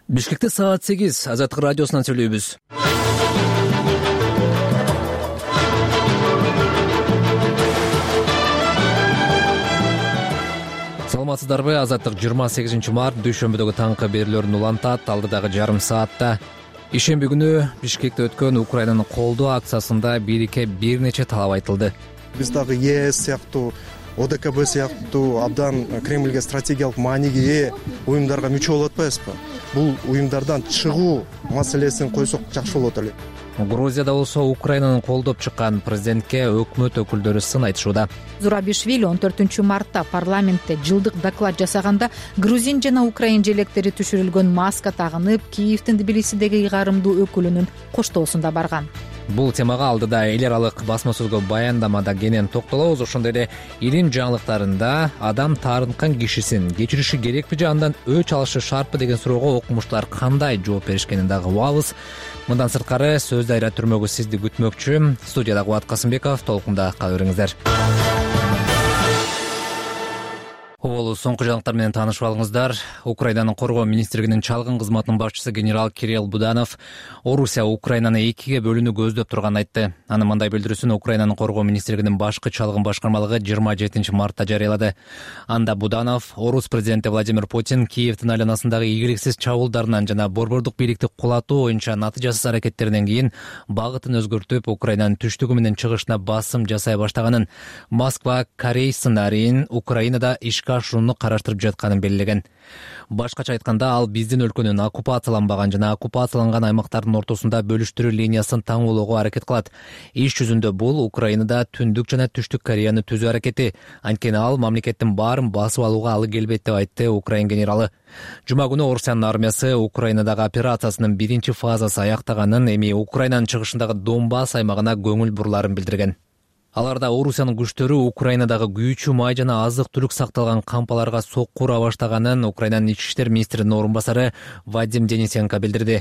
Бишкекте саат 8 Азаттык радиосунан сүйлөйбүз. Саламатсыздарбы? Азаттык 28 март дүйшөмбүдөгү таңкы берүүлөрүн улантат. Алдыдагы жарым саатта ишемби күнү Бишкекте өткөн Украинаны колдоо акциясында бийликке бир нече талап айтылды. Биз дагы ЕС сыяктуу, ОДКБ сыяктуу абдан Кремльге стратегиялык мааниге ээ уюмдарга мүчө болуп атпайбызбы? Бул уюмдардан чыгуу маселесин койсок жакшы болот эле. Грузияда болсо Украинаны колдоп чыккан президентке өкмөт өкүлдөрү сын айтышууда. Зурабишвили 14-мартта парламентте жылдык доклад жасаганда грузин жана украин желектери түшүрүлгөн маска тагынып, Киевдин Тбилисидеги ыйгарымдуу өкүлүнүн коштоосунда барган. Бул темага алдыда эл аралык басма сөзгө баяндамада кенен токтолобуз. Ошондой эле илим жаңылыктарында адам таарынткан кишисин кечириши керекпи же андан өч алышы шартпы деген суроого окумуштуулар кандай жооп беришкенин дагы угабыз. Мындан сырткары сөз дайра түрмөгү сизди күтмөкчү. Студияда Кубат Касымбеков, толкунда кала бериңиздер. Болу соңку жаңылыктар менен таанышып алыңыздар. Украинанын коргоо министрлигинин чалгын кызматынын башчысы генерал Кирилл Буданов Орусия Украинаны экиге бөлүүнү көздөп турганын айтты. Анын мындай билдирүүсүн Украинанын коргоо министрлигинин башкы чалгын башкармалыгы 27 мартта жарыялады. Анда Буданов Орус президенти Владимир Путин Киевдин айланасындагы ийгиликсиз чабуулдарынан жана борбордук бийликти кулатуу боюнча натыйжасыз аракеттеринен кийин багытын өзгөртүп Украинанын түштүгү менен чыгышына басым жасай баштаганын, Москва Корей сценарийин Украинада ишке ашууну караштырып жатканын белгилеген. Башкача айтканда, ал биздин өлкөнүн оккупацияланбаган жана оккупацияланган аймактардын ортосунда бөлүштүрүү линиясын таңуулоого аракет кылат. Иш жүзүндө бул Украинада түндүк жана түштүк Кореяны түзүү аракети, анткени ал мамлекеттин баарын басып алууга алы келбейт деп айтты Украин генералы. Жума күнү Орусиянын армиясы Украинадагы операциясынын биринчи фазасы аяктаганын, эми Украинанын чыгышындагы Донбасс аймагына көңүл бурларын билдирген. Аларда Орусиянын күчтөрү Украинадагы күйүүчү май жана азык-түлүк сакталган кампаларга сокку ура баштаганын Украинанын ички иштер министринин орун басары Вадим Денисенко билдирди.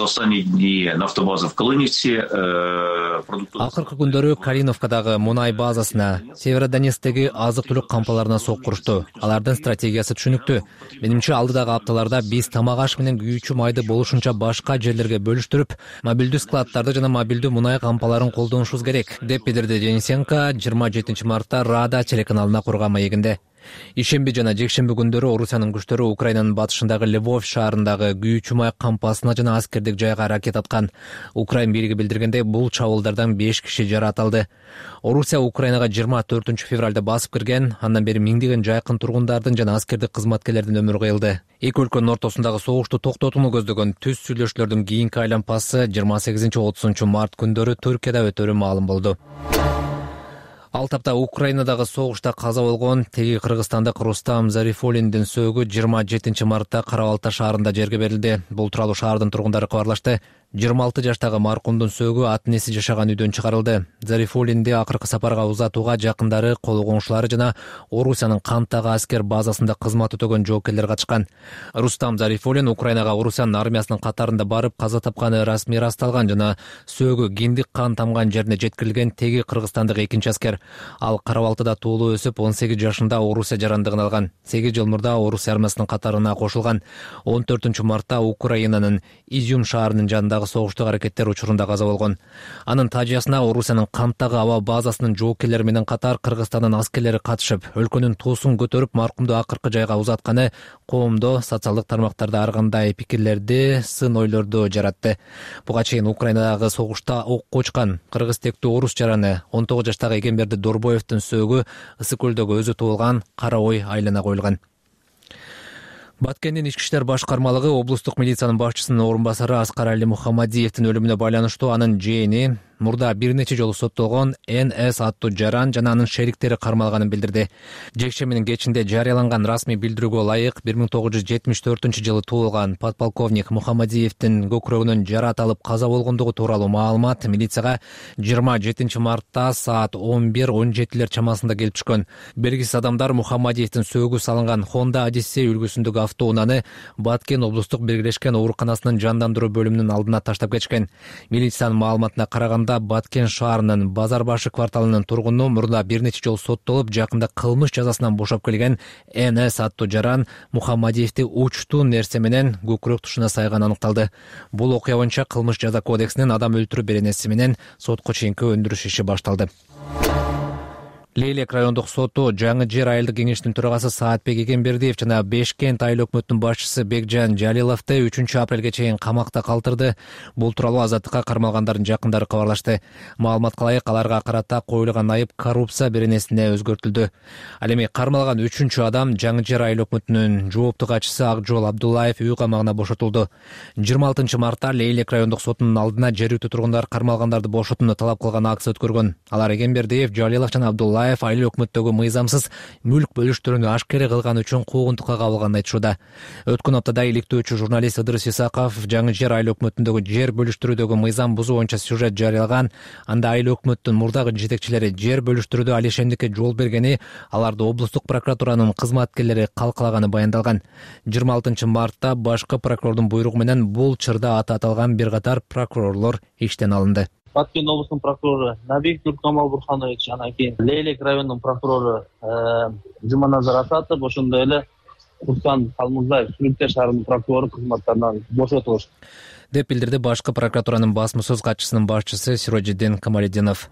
Акыркы күндөрү Калиновкадагы мунай базасына, Северодонецктеги азык-түлүк кампаларына сокку урушту. Алардын стратегиясы түшүнүктүү. Менимче алдыдагы апталарда биз тамак аш менен күйүүчү майды болушунча башка жерлерге бөлүштүрүп, мобилдүү складдарды жана мобилдүү мунай кампаларын колдонушубуз керек, деп билдирди Денисенко 27 мартта Рада телеканалына курган маегинде. Ишемби жана жекшемби күндөрү Орусиянын күчтөрү Украинанын батышындагы Львов шаарындагы күйүүчү май кампасына жана аскердик жайга аракет аткан. Украин бийлиги билдиргендей, бул чабуулдардан 5 киши жаратылды. Орусия Украинага 24 февралда басып кирген, андан бери миңдеген жайкын тургундардын жана аскердик кызматкерлердин өмүрү кыйылды. Эки өлкөнүн ортосундагы согушту токтотууну көздөгөн түз сүйлөшүүлөрдүн кийинки айланпасы 28-30 март күндөрү Түркияда өтөрү маалым болду. Ал тапта Украинадагы согушта каза болгон теги кыргызстандык Рустам Зарифуллиндин сөөгү 27 мартта Кара Балта шаарында жерге берилди. Бул тууралуу шаардын тургундары кабарлашты. 26 жаштагы маркумдун сөөгү ата-энеси жашаган үйдөн чыгарылды. Зарифуллинди акыркы сапарга узатууга жакындары, кол коңшулары жана Орусиянын Канттагы аскер базасында кызмат өтөгөн жоокерлер катышкан. Рустам Зарифуллин Украинага Орусиянын армиясынын катарында барып каза тапканы расмий ырасталган жана сөөгү киндик кан тамган жерине жеткирилген теги кыргызстандык экинчи аскер. Ал Кара Балтада туулуу өсүп 18 жашында Орусия жарандыгын алган. 8 жыл мурда Орусия армиясынын катарына кошулган. 14 мартта Украинанын Изюм шаарынын жанындагы согуштук аракеттер учурунда каза болгон. Анын тажыясына Орусиянын Канттагы аба базасынын жоокерлери менен катар Кыргызстандын аскерлери катышып, өлкөнүн туусун көтөрүп, маркумду акыркы жайга узатканы коомдо, социалдык тармактарда ар кандай пикирлерди, сын ойлорду жаратты. Буга чейин Украинадагы согушта окко учкан кыргыз тектүү орус жараны 19 жаштагы Эгемберди Дорбоевдин сөөгү Ысык көлдөгү өзү туулган Кара Ой айлана коюлган. Баткендин ички иштер башкармалыгы облустук милициянын башчысынын орун басары Аскар Али Мухаммадиевдин өлүмүнө байланыштуу анын жээни мурда бир нече жолу соттолгон НС аттуу жаран жана анын шериктери кармалганын билдирди. Жекшембинин кечинде жарыяланган расмий билдирүүгө ылайык 1974-жылы туулган подполковник Мухаммадиевдин көкүрөгүнөн жарат алып каза болгондугу тууралуу маалымат милицияга 27 мартта саат 11:17 чамасында келип түшкөн. Белгисиз адамдар Мухаммадиевдин сөөгү салынган Honda Odyssey үлгүсүндөгү автоунааны Баткен облустук биргелешкен ооруканасынын жандандыруу бөлүмүнүн алдына таштап кетишкен. Милициянын маалыматына караганда Кыргызстанда Баткен шаарынын Базар башы кварталынын тургуну мурда бир нече жолу соттолуп, жакында кылмыш жазасынан бошоп келген НС аттуу жаран Мухаммадиевди учтуу нерсе менен көкүрөк тушуна сайган аныкталды. Бул окуя боюнча кылмыш жаза кодексинин адам өлтүрүү беренеси менен сотко чейинки өндүрүш иши башталды. Лейлек райондук соту Жаңы Жер айылдык кеңешинин төрагасы Саатбек Эгембердиев жана Бешкент айыл өкмөтүнүн башчысы Бекжан Жалиловду 3-апрелге чейин камакта калтырды. Бул тууралуу Азаттыкка кармалгандардын жакындары кабарлашты. Маалыматка ылайык, аларга карата коюлган айып коррупция беренесине өзгөртүлдү. Ал эми кармалган 3 адам Жаңы Жер айыл өкмөтүнүн жооптуу катчысы Акжол Абдуллаев үй камагына бошотулду. 26-мартта Лейлек райондук сотунун алдына жергиликтүү тургундар кармалгандарды бошотууну талап кылган акция өткөргөн. Алар Эгембердиев, Жалилов жана Абдуллаев айыл өкмөттөгү мыйзамсыз мүлк бөлүштүрүүнү ашкере кылган үчүн куугунтукка кабылганын айтышууда. Өткөн аптада иликтөөчү журналист Ыдырыс Исаков Жаңы Жер айыл өкмөтүндөгү жер бөлүштүрүүдөгү мыйзам бузуу боюнча сюжет жарыялаган. Анда айыл өкмөттүн мурдагы жетекчилери жер бөлүштүрүүдө алишендикке жол бергени, аларды облустук прокуратуранын кызматкерлери калкалаганы баяндалган. 26-мартта башкы прокурордун буйругу менен бул чырда аты аталган бир катар прокурорлор иштен алынды. Баткен облусунун прокурору Набиев Нуркамал Бурханович, анан кийин Лейлек районунун прокурору Жуманазар Асатов, ошондой эле Курсан Калмызбаев Сүрүнтер шаарынын прокурору кызматтарынан бошотулуш деп билдирди башкы прокуратуранын басма сөз катчысынын башчысы Сирожиддин Камалетдинов.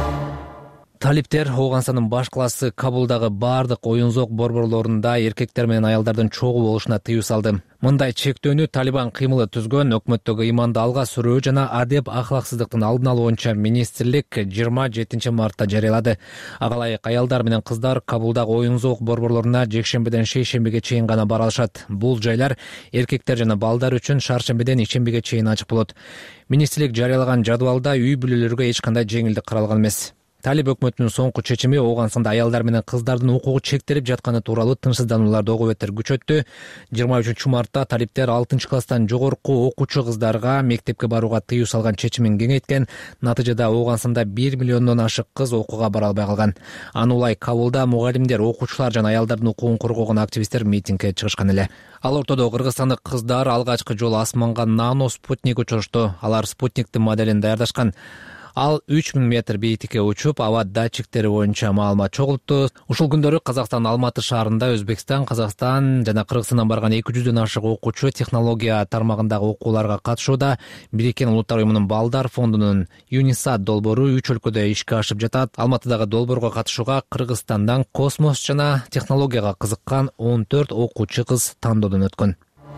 Талиптер Ооганстандын баш классы Кабулдагы бардык оюн-зоок борборлорунда эркектер менен аялдардын чогуу болушуна тыюу салды. Мындай чектөөнү Талибан кыймылы түзгөн өкмөттөгү иманды алга сүрүү жана адеп ахлаксыздыктын алдын алуу боюнча министрлик 27-мартта жарыялады. Ага ылайык аялдар менен кыздар Кабулдагы оюн-зоок борборлоруна жекшембиден шейшембиге чейин гана бара алышат. Бул жайлар эркектер жана балдар үчүн шаршембиден ишембиге чейин ачык болот. Министрлик жарыялаган жадвалда үй бүлөлөргө эч кандай жеңилдик каралган эмес. Талиб өкмөтүнүн соңку чечими Ооганстанда аялдар менен кыздардын укугу чектелип жатканы тууралуу тынчсызданууларды ого бетер күчөттү. 23-мартта талиптер 6-класстан жогорку окуучу кыздарга мектепке барууга тыюу салган чечимин кеңейткен. Натыйжада Ооганстанда 1 миллиондон ашык кыз окууга бара албай калган. Аны улай Кабулда мугалимдер, окуучулар жана аялдардын укугун коргогон активисттер митингге чыгышкан эле. Ал ортодо кыргызстандык кыздар алгачкы жолу асманга нано спутник учурушту. Алар спутниктин моделин даярдашкан. Ал 3000 метр бейиттикке учуп, аба датчиктери боюнча маалымат чогултту. Ушул күндөрү Казакстан Алматы шаарында Өзбекстан, Казакстан жана Кыргызстандан барган 200дөн ашык окуучу технология тармагындагы окууларга катышууда. Бириккен Улуттар уюмунун Балдар фондунун ЮНИСАД долбоору 3 өлкөдө ишке ашып жатат. Алматыдагы долбоорго катышууга Кыргызстандан космос жана технологияга кызыккан 14 окуучу кыз тандоодон өткөн.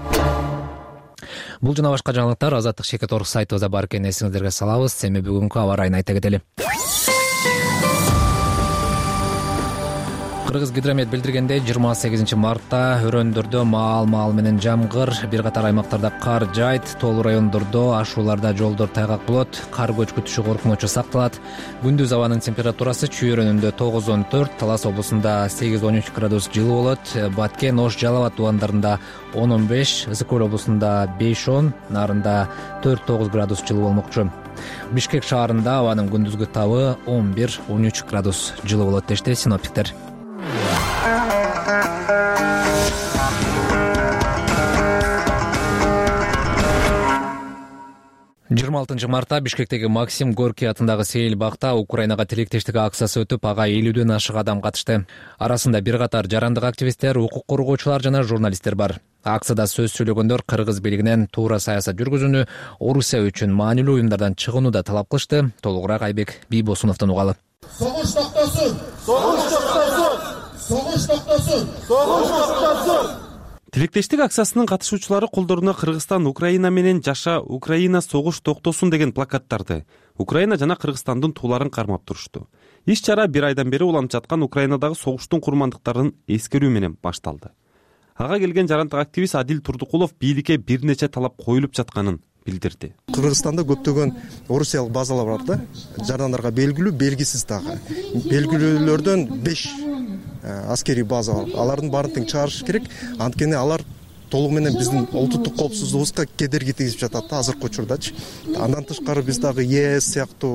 Бул жана башка жаңылыктар Азаттык Шекет.орг сайтыбызда бар экенин эсиңиздерге салабыз. Эми бүгүнкү аба ырайын айта кетели. Кыргыз гидромет билдиргендей 28-мартта өрөөндөрдө маал менен жамгыр, бир катар аймактарда кар жайт, тоолуу райондордо ашууларда жолдор тайгак болот, кар көчкүтүшү коркунучу сакталат. Күндүз абанын температурасы Чүй өрөөнүндө 9-14, Талас облусунда 8-13 градус жылуу болот, Баткен, Ош, Жалал абад тубандарында 10-15, Ысык Көл облусунда 5-10, Нарында 4-9 градус жылуу болмокчу. Бишкек шаарында абанын күндүзгү табы 11-13 градус жылуу болот дешти синоптиктер. 26-мартта Бишкектеги Максим Горький атындагы Сейил бакта Украинага тилектештик акциясы өтүп, ага 50дөн ашык адам катышты. Арасында бир катар жарандык активисттер, укук коргоочулар жана журналисттер бар. Акцияда сөз сүйлөгөндөр кыргыз бийлигинен туура саясат жүргүзүүнү, Орусия үчүн маанилүү уюмдардан чыгууну да талап кылышты. Толугураак Айбек Бийбосуновдон угалы. Согуш токтосун! Согуш токтосун! Согуш токтосун! Согуш токтосун! Тилектештик акциясынын катышуучулары колдоруна Кыргызстан Украина менен жаша, Украина согуш токтосун деген плакаттарды Украина жана Кыргызстандын тууларын кармап турушту. Иш-чара бир айдан бери уланып жаткан Украинадагы согуштун курмандыктарын эскерүү менен башталды. Ага келген жарандык активист Адил Турдукулов бийликке бир нече талап коюлуп жатканын билдирди. Кыргызстанда көптөгөн орусиялык базалар бар да. Жарандарга белгилүү, белгисиз дагы. Белгилүүлөрдөн 5 аскери база бар. Алардын баарын тең чыгарыш керек. Анткени алар толугу менен биздин улуттук коопсуздугубузга кедерги тийгизип жатат да азыркы учурдачы. Андан тышкары биз дагы ЕС сыяктуу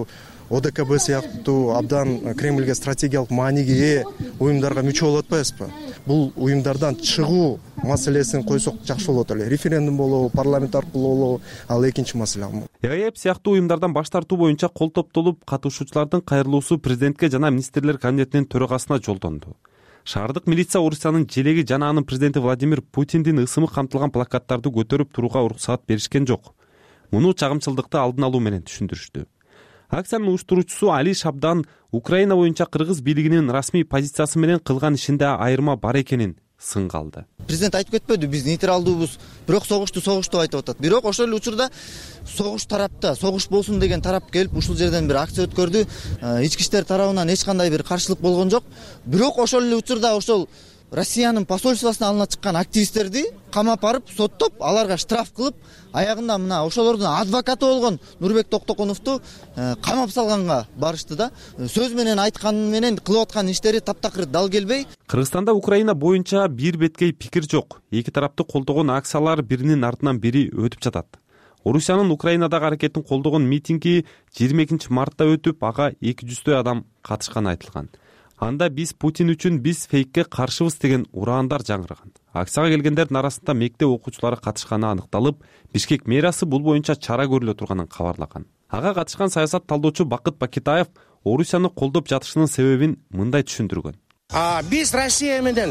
ОДКБ сыяктуу абдан Кремльге стратегиялык мааниге ээ уюмдарга мүчө болуп атпайбызбы? Бул уюмдардан чыгуу маселесин койсок жакшы болот эле. Референдум болобу, парламент аркылуу болобу, ал экинчи маселе. ЕАЭП сыяктуу уюмдардан баш тартуу боюнча кол топтолуп, катышуучулардын кайрылуусу президентке жана министрлер кабинетинин төрагасына жолдонду. Шаардык милиция Орусиянын желеги жана анын президенти Владимир Путиндин ысымы камтылган плакаттарды көтөрүп турууга уруксаат беришкен жок. Муну чагымчылдыкты алдын алуу менен түшүндүрүштү. Акциянын уюштуруучусу Али Шабдан Украина боюнча кыргыз бийлигинин расмий позициясы менен кылган ишинде айырма бар экенин сынга алды. Президент айтып кетпеди, биз нейтралдуубуз, бирок согушту деп айтып атат. Бирок ошол эле учурда согуш тарапта, согуш болсун деген тарап келип ушул жерден бир акция өткөрдү. Ички иштер тарабынан эч кандай бир каршылык болгон жок. Бирок ошол эле учурда ошол Россиянын посольствосуна алына чыккан активисттерди камап барып, соттоп, аларга штраф кылып, аягында мына ошолордун адвокаты болгон Нурбек Токтокуновду камап салганга барышты да. Сөз менен айтканы менен кылып аткан иштери таптакыр дал келбей. Кыргызстанда Украина боюнча бир беткей пикир жок. Эки тарапты колдогон акциялар биринин артынан бири өтүп жатат. Орусиянын Украинадагы аракетин колдогон митинги 22 мартта өтүп, ага 200 адам катышканы айтылган. Анда биз Путин үчүн биз фейкке каршыбыз деген ураандар жаңыраган. Акцияга келгендердин арасында мектеп окуучулары катышканы аныкталып, Бишкек мэриясы бул боюнча чара көрүлө турганын кабарлаган. Ага катышкан саясат талдоочу Бакыт Бакитаев Орусияны колдоп жатышынын себебин мындай түшүндүргөн. Биз Россия менен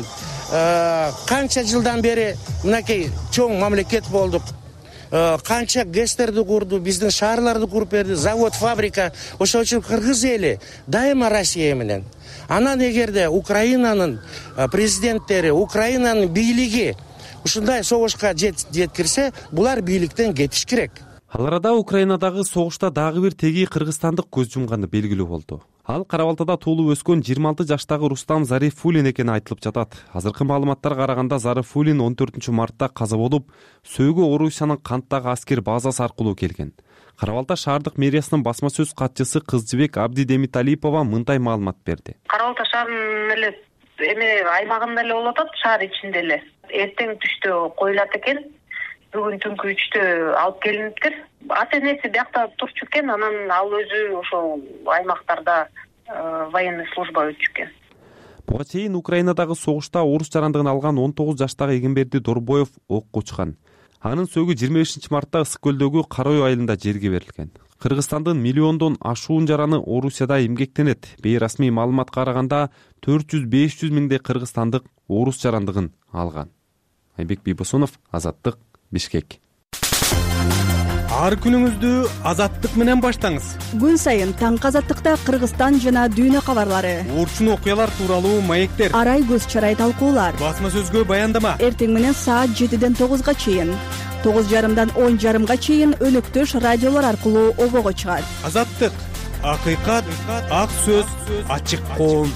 канча жылдан бери мынакей чоң мамлекет болдук. Канча ГЭСтерди курду, биздин шаарларды куруп берди, завод, фабрика. Ошол үчүн кыргыз эли дайыма Россия менен. Анан эгерде Украинанын президенттери, Украинанын бийлиги ушундай согушка жеткирсе, булар бийликтен кетиш керек. Ал арада Украинадагы согушта дагы бир теги кыргызстандык көз жумганы белгилүү болду. Ал Кара-Балтада туулуп өскөн 26 жаштагы Рустам Зарифуллин экени айтылып жатат. Азыркы маалыматтарга караганда Зарифуллин 14 мартта каза болуп, сөөгү Орусиянын Канттагы аскер базасы аркылуу келген. Кара-Балта шаардык мэриясынын басма сөз катчысы Кызжыбек Абди Демиталипова мындай маалымат берди. Кара-Балта шаарынын эле аймагында эле болуп атат, шаар ичинде эле. Эртең түштө коюлат экен. Бүгүн түнкү 3-тө алып келиниптир. Ата-энеси биякта турчу экен, анан ал өзү ошол аймактарда военный служба өтчү экен. Буга чейин Украинадагы согушта орус жарандыгын алган 19 жаштагы Эгемберди Дорбоев окко учкан. Анын сөөгү 25 мартта Ысык көлдөгү Карой айылында жерге берилген. Кыргызстандын миллиондон ашуун жараны Орусияда эмгектенет. Бейрасмий маалыматка караганда 400-500 миңдей кыргызстандык орус жарандыгын алган. Айбек Бибосунов, Азаттык, Бишкек. Ар күнүңүздү Азаттык менен баштаңыз. Күн сайын таңкы Азаттыкта Кыргызстан жана дүйнө кабарлары, урчун окуялар тууралуу маектер, арай көз чарай талкуулар, басма сөзгө баяндама. Эртең менен саат 7-ден 9-га чейин, 9:30-дан 10:30-га чейин өнөктөш радиолор аркылуу обого чыгат. Азаттык, акыйкат, ак сөз, ачык коом.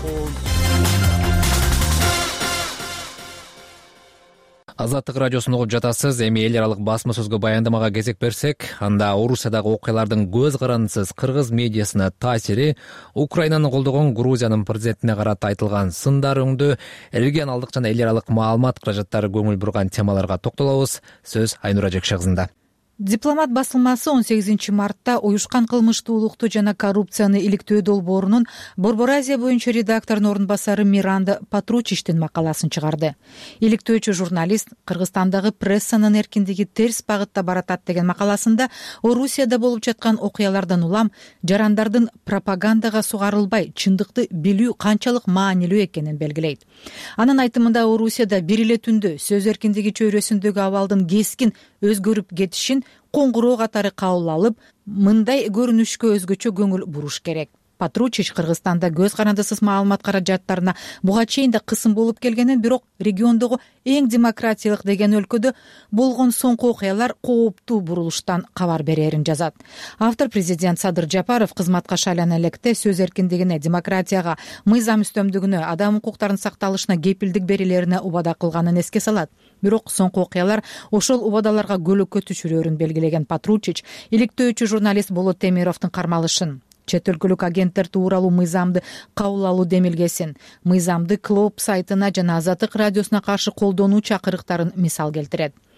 Азаттык радиосун угуп жатасыз. Эми эл аралык басма сөзгө баяндамага кезек берсек, анда Орусиядагы окуялардын көз карандысыз кыргыз медиасына таасири, Украинаны колдогон Грузиянын президентине карата айтылган сындар өңдү, регионалдык жана эл аралык маалымат каражаттары көңүл бурган темаларга токтолобуз. Сөз Айнура Жекшегызында. Дипломат басылмасы 18 мартта уюшкан кылмыштуулукту жана коррупцияны иликтөө долбоорунун Борбор Азия боюнча редакторунун орун басары Миранда Патручичтин макаласын чыгарды. Иликтөөчү журналист Кыргызстандагы прессанын эркиндиги терс багытта баратат деген макаласында Орусияда болуп жаткан окуялардан улам жарандардын пропагандага сугарылбай чындыкты билүү канчалык маанилүү экенин белгилейт. Анын айтымында Орусияда бир эле түндө сөз эркиндиги чөйрөсүндөгү абалдын кескин өзгөрүп кетишин коңгуроо катары кабыл алып, мындай көрүнүшкө өзгөчө көңүл буруш керек. Патручич Кыргызстанда көз карандысыз маалымат каражаттарына буга чейин да кысым болуп келгенин, бирок региондогу эң демократиялык деген өлкөдө болгон соңку окуялар кооптуу бурулуштан кабар берерин жазат. Автор президент Садыр Жапаров кызматка шайлана электе сөз эркиндигине, демократияга, мыйзам үстөмдүгүнө, адам укуктарынын сакталышына кепилдик берилерине убада кылганын эске салат. Бирок соңку окуялар ошол убадаларга көлөкө түшүрөрүн белгилеген Патручич иликтөөчү журналист Болот Темировдун кармалышын, чет өлкөлүк агенттер тууралуу мыйзамды кабыл алуу демилгесин, мыйзамды Клоп сайтына жана Азаттык радиосуна каршы колдонуу чакырыктарын мисал келтирет.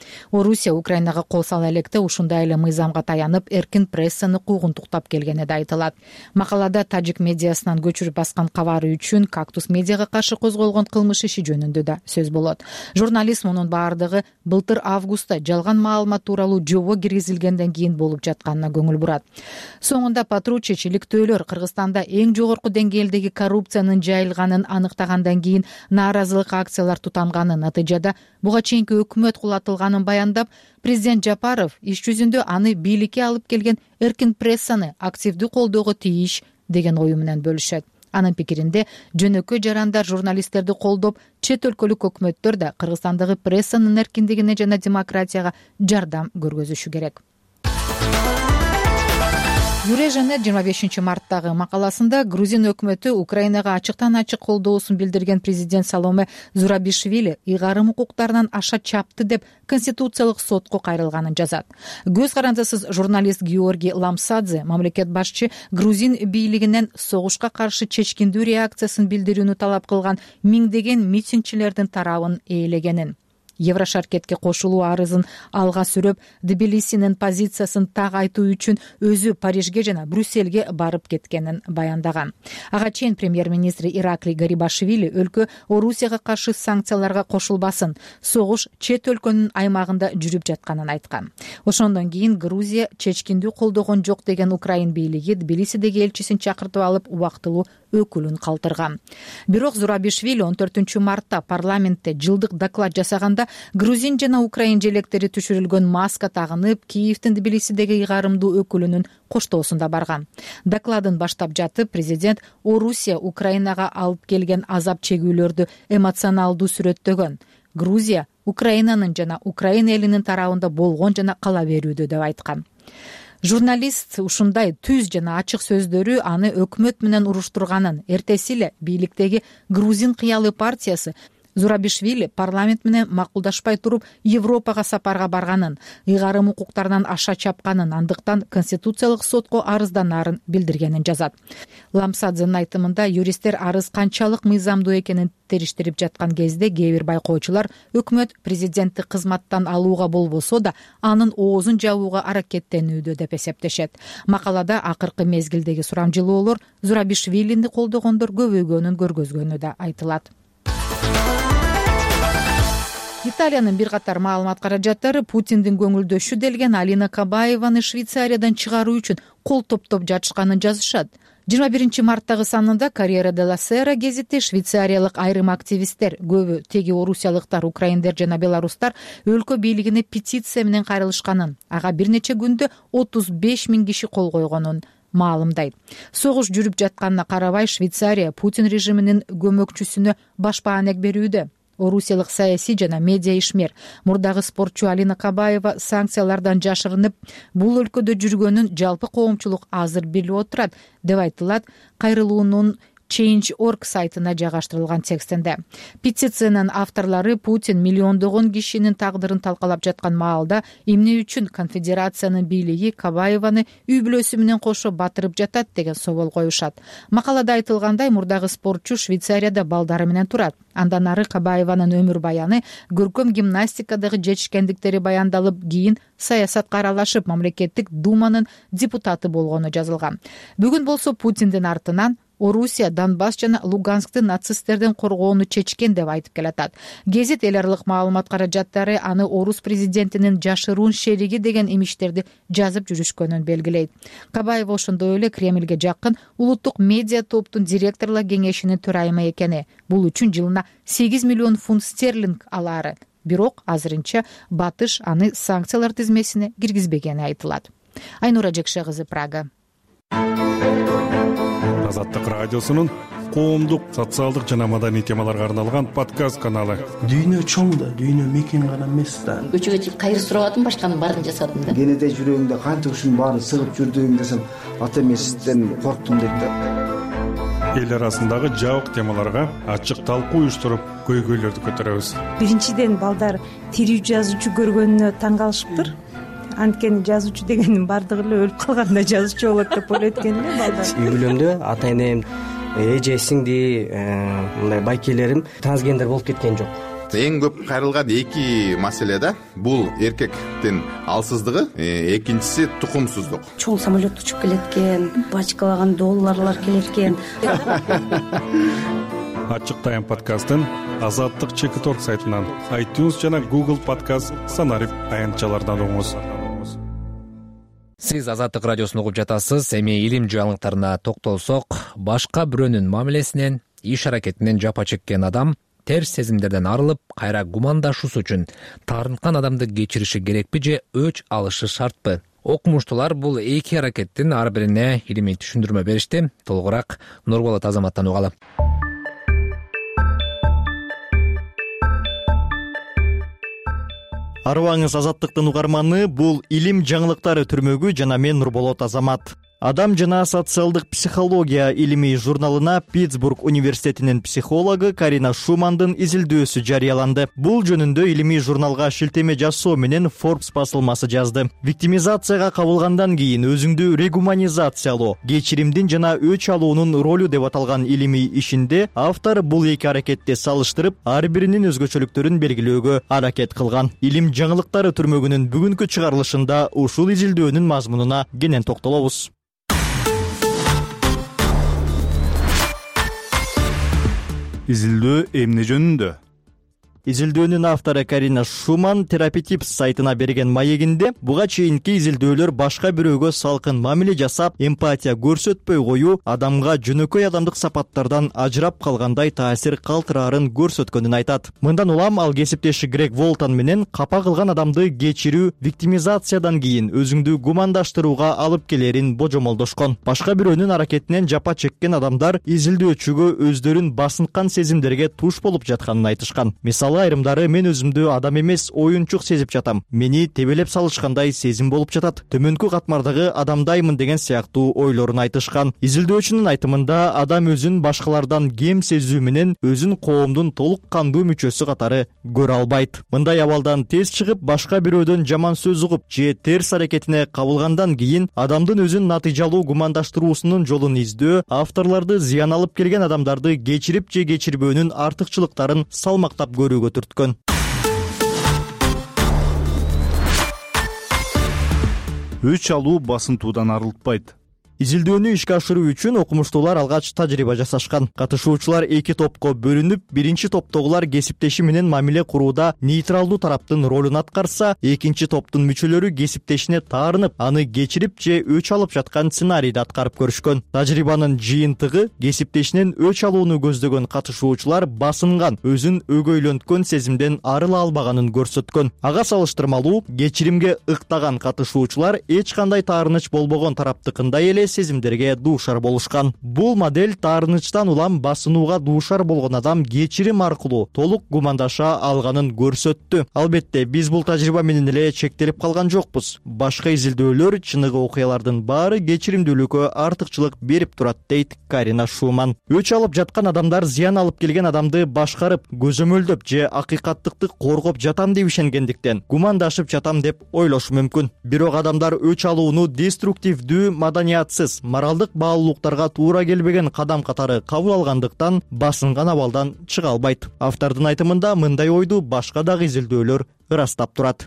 Орусия Украинага кол сала электе ушундай эле мыйзамга таянып эркин прессаны куугунтуктап келгени да айтылат. Макалада тажик медиасынан көчүрүп баскан кабары үчүн Кактус медиага каршы козголгон кылмыш иши жөнүндө да сөз болот. Журналист мунун баардыгы былтыр августта жалган маалымат тууралуу жобо киргизилгенден кийин болуп жатканына көңүл бурат. Соңунда Патручич иликтөөлөр Кыргызстанда эң жогорку деңгээлдеги коррупциянын жайылганын аныктагандан кийин нааразылык акциялар тутанганын, натыйжада буга чейинки өкмөт кулатылганын баяндап, президент Жапаров иш жүзүндө аны бийликке алып келген эркин прессаны активдүү колдоого тийиш деген ою менен бөлүшөт. Анын пикиринде жөнөкөй жарандар журналисттерди колдоп, чет өлкөлүк өкмөттөр да Кыргызстандагы прессанын эркиндигине жана демократияга жардам көргөзүшү керек. Юреженет 25-марттагы макаласында Грузин өкмөтү Украинага ачыктан ачык колдоосун билдирген президент Саломе Зурабишвили ыйгарым укуктарынан аша чапты деп Конституциялык сотко кайрылганын жазат. Көз карандысыз журналист Георгий Ламсадзе мамлекет башчы Грузин бийлигинен согушка каршы чечкиндүү реакциясын билдирүүнү талап кылган миңдеген митингчилердин тарабын ээлегенин, Еврошаркетке кошулуу арызын алга сүрөп, Тбилисинин позициясын так айтуу үчүн өзү Парижге жана Брюссельге барып кеткенин баяндаган. Ага чейин премьер-министри Ираклий Гарибашвили өлкө Орусияга каршы санкцияларга кошулбасын, согуш чет өлкөнүн аймагында жүрүп жатканын айткан. Ошондон кийин Грузия чечкиндүү колдогон жок деген Украин бийлиги Тбилисидеги элчисин чакыртып алып убактылуу өкүлүн калтырган. Бирок Зурабишвили 14-мартта парламентте жылдык доклад жасаганда грузин жана украин желектери түшүрүлгөн маска тагынып, Киевдин Тбилисидеги ыйгарымдуу өкүлүнүн коштоосунда барган. Докладын баштап жатып, президент Орусия Украинага алып келген азап чегүүлөрдү эмоционалдуу сүрөттөгөн. Грузия Украинанын жана Украин элинин тарабында болгон жана кала берүүдө деп айткан. Журналист ушундай түз жана ачык сөздөрү аны өкмөт менен уруштурганын, эртеси эле бийликтеги Грузин кыялы партиясы Зурабишвили парламент менен макулдашпай туруп Европага сапарга барганын, ыйгарым укуктарынан аша чапканын, андыктан Конституциялык сотко арызданарын билдиргенин жазат. Ламсадзенин айтымында юристтер арыз канчалык мыйзамдуу экенин териштирип жаткан кезде кээ бир байкоочулар өкмөт президентти кызматтан алууга болбосо да анын оозун жабууга аракеттенүүдө деп эсептешет. Макалада акыркы мезгилдеги сурамжылоолор Зурабишвилини колдогондор көбөйгөнүн көргөзгөнү да айтылат. Италиянын бир катар маалымат каражаттары Путиндин көңүлдөшү делген Алина Кабаеваны Швейцариядан чыгаруу үчүн кол топтоп жатышканын жазышат. 21-марттагы санында Corriere della Sera гезити швейцариялык айрым активисттер, көбү теги орусиялыктар, украиндер жана белорустар өлкө бийлигине петиция менен кайрылышканын, ага бир нече күндө 35 000 киши кол койгонун маалымдайт. Согуш жүрүп жатканына карабай Швейцария Путин режиминин көмөкчүсүнө баш баанек берүүдө. Орусиялык саясий жана медиа ишмер, мурдагы спортчу Алина Кабаева санкциялардан жашырынып, бул өлкөдө жүргөнүн жалпы коомчулук азыр билип отурат деп айтылат кайрылуунун Change.org сайтына жайгаштырылган текстинде. Петициянын авторлору Путин миллиондогон кишинин тагдырын талкалап жаткан маалда эмне үчүн конфедерациянын бийлиги Кабаеваны үй бүлөсү менен кошо батырып жатат деген собол коюшат. Макалада айтылгандай, мурдагы спортчу Швейцарияда балдары менен турат. Андан ары Кабаеванын өмүр баяны, көркөм гимнастикадагы жетишкендиктери баяндалып, кийин саясатка аралашып, мамлекеттик думанын депутаты болгону жазылган. Бүгүн болсо Путиндин артынан Орусия Донбасс жана Луганскты нацисттерден коргоону чечкен деп айтып келатат. Гезит эл аралык маалымат каражаттары аны орус президентинин жашыруун шериги деген имиштерди жазып жүрүшкөнүн белгилейт. Кабаева ошондой эле Кремльге жакын улуттук медиа топтун директорлор кеңешинин төрайымы экени, бул үчүн жылына 8 миллион фунт стерлинг алаары. Бирок азырынча Батыш аны санкциялар тизмесине киргизбегени айтылат. Айнура Жекше кызы, Прага. Азаттык радиосунун коомдук, социалдык жана маданий темаларга арналган подкаст каналы. Дүйнө чоң да, дүйнө мекен гана эмес да. Көчөгө чыгып кайыр сурап атам, башканын баарын жасадым да. Кенеде жүрөгүңдө канча ушунун баарын сыгып жүрдүң десем, ата эмесизден корктум дейт да. Эл арасындагы жабык темаларга ачык талкуу уюштуруп, көйгөйлөрдү көтөрөбүз. Биринчиден балдар тирүү жазуучу көргөнүнө таң калышыптыр. Анткени жазуучу дегенин бардыгы эле өлүп калганда жазуучу болот деп ойлойт экен эле балдар. Үй бүлөмдө ата энем, эже, сиңди, мындай байкелерим трансгендер болуп кеткен жок. эң көп кайрылган эки маселе да. Бул эркектин алсыздыгы, экинчиси тукумсуздук. Чоң самолет учуп келет экен, бачкалаган долларлар келет экен. Ачык Тайм подкастын Азаттык Чекиторг сайтынан, iTunes жана Google подкаст санарип аянтчалардан угуңуз. Сиз Азаттык радиосун угуп жатасыз. Эми илим жаңылыктарына токтолсок, башка бирөөнүн мамилесинен, иш аракетинен жапа чеккен адам терс сезимдерден арылып, кайра гумандашуусу үчүн таарынткан адамды кечириши керекпи же өч алышы шартпы? Окумуштуулар бул эки аракеттин ар бирине илимий түшүндүрмө беришти. Толугураак Нурболот Азаматтан угалы. Арыбаңыз Азаттыктын угарманы, бул илим жаңылыктары түрмөгү жана мен Нурболот Азамат. Адам жана социалдык психология илимий журналына Питтсбург университетинин психологу Карина Шумандын изилдөөсү жарыяланды. Бул жөнүндө илимий журналга шилтеме жасоо менен Forbes басылмасы жазды. Виктимизацияга кабылгандан кийин өзүңдү регуманизациялоо, кечиримдин жана өч алуунун ролу деп аталган илимий ишинде автор бул эки аракетти салыштырып, ар биринин өзгөчөлүктөрүн белгилөөгө аракет кылган. Илим жаңылыктары түрмөгүнүн бүгүнкү чыгарылышында ушул изилдөөнүн мазмунуна кенен токтолобуз. Изилдөө эмне жөнүндө? Изилдөөнүн автору Карина Шуман терапевтип сайтына берген маегинде буга чейинки изилдөөлөр башка бирөөгө салкын мамиле жасап, эмпатия көрсөтпөй коюу адамга жөнөкөй адамдык сапаттардан ажырап калгандай таасир калтыраарын көрсөткөнүн айтат. Мындан улам ал кесиптеши Грег Волтон менен капа кылган адамды кечирүү виктимизациядан кийин өзүңдү гумандаштырууга алып келерин божомолдошкон. Башка бирөөнүн аракетинен жапа чеккен адамдар изилдөөчүгө өздөрүн басынткан сезимдерге туш болуп жатканын айтышкан. Айрымдары мен өзүмдү адам эмес, оюнчук сезип жатам. Мени тебелеп салышкандай сезим болуп жатат. Төмөнкү катмардагы адамдаймын деген сыяктуу ойлорун айтышкан. Изилдөөчүнүн айтымында адам өзүн башкалардан кем сезүү менен өзүн коомдун толук кандуу мүчөсү катары көрө албайт. Мындай абалдан тез чыгып, башка бирөөдөн жаман сөз угуп же терс аракетине кабылгандан кийин адамдын өзүн натыйжалуу гумандаштыруусунун жолун издөө, авторлорду зыян алып келген адамдарды кечирип же кечирбөөнүн артыкчылыктарын салмактап көрүүгө түрткөн. Өч алуу басынтуудан арылтпайт. Изилдөөнү ишке ашыруу үчүн окумуштуулар алгач тажрыйба жасашкан. Катышуучулар эки топко бөлүнүп, биринчи топтогулар кесиптеши менен мамиле курууда нейтралдуу тараптын ролун аткарса, экинчи топтун мүчөлөрү кесиптешине таарынып, аны кечирип же өч алып жаткан сценарийди аткарып көрүшкөн. Тажрыйбанын жыйынтыгы кесиптешинен өч алууну көздөгөн катышуучулар басынган, өзүн өгөйлөнткөн сезимден арыла албаганын көрсөткөн. Ага салыштырмалуу, кечиримге ыктаган катышуучулар эч кандай таарыныч болбогон тараптыкындай эле сезимдерге дуушар болушкан. Бул модель таарынычтан улам басынууга дуушар болгон адам кечирим аркылуу толук гумандаша алганын көрсөттү. Албетте, биз бул тажрыйба менен эле чектелип калган жокпуз. Башка изилдөөлөр чыныгы окуялардын баары кечиримдүүлүккө артыкчылык берип турат, дейт Карина Шуман. Өч алып жаткан адамдар зыян алып келген адамды башкарып, көзөмөлдөп же акыйкаттыкты коргоп жатам деп ишенгендиктен гумандашып жатам деп ойлошу мүмкүн. Бирок адамдар өч алууну деструктивдүү, маданиятсыз, моралдык баалуулуктарга туура келбеген кадам катары кабыл алгандыктан басынган абалдан чыга албайт. Автордун айтымында мындай ойду башка дагы изилдөөлөр ырастап турат.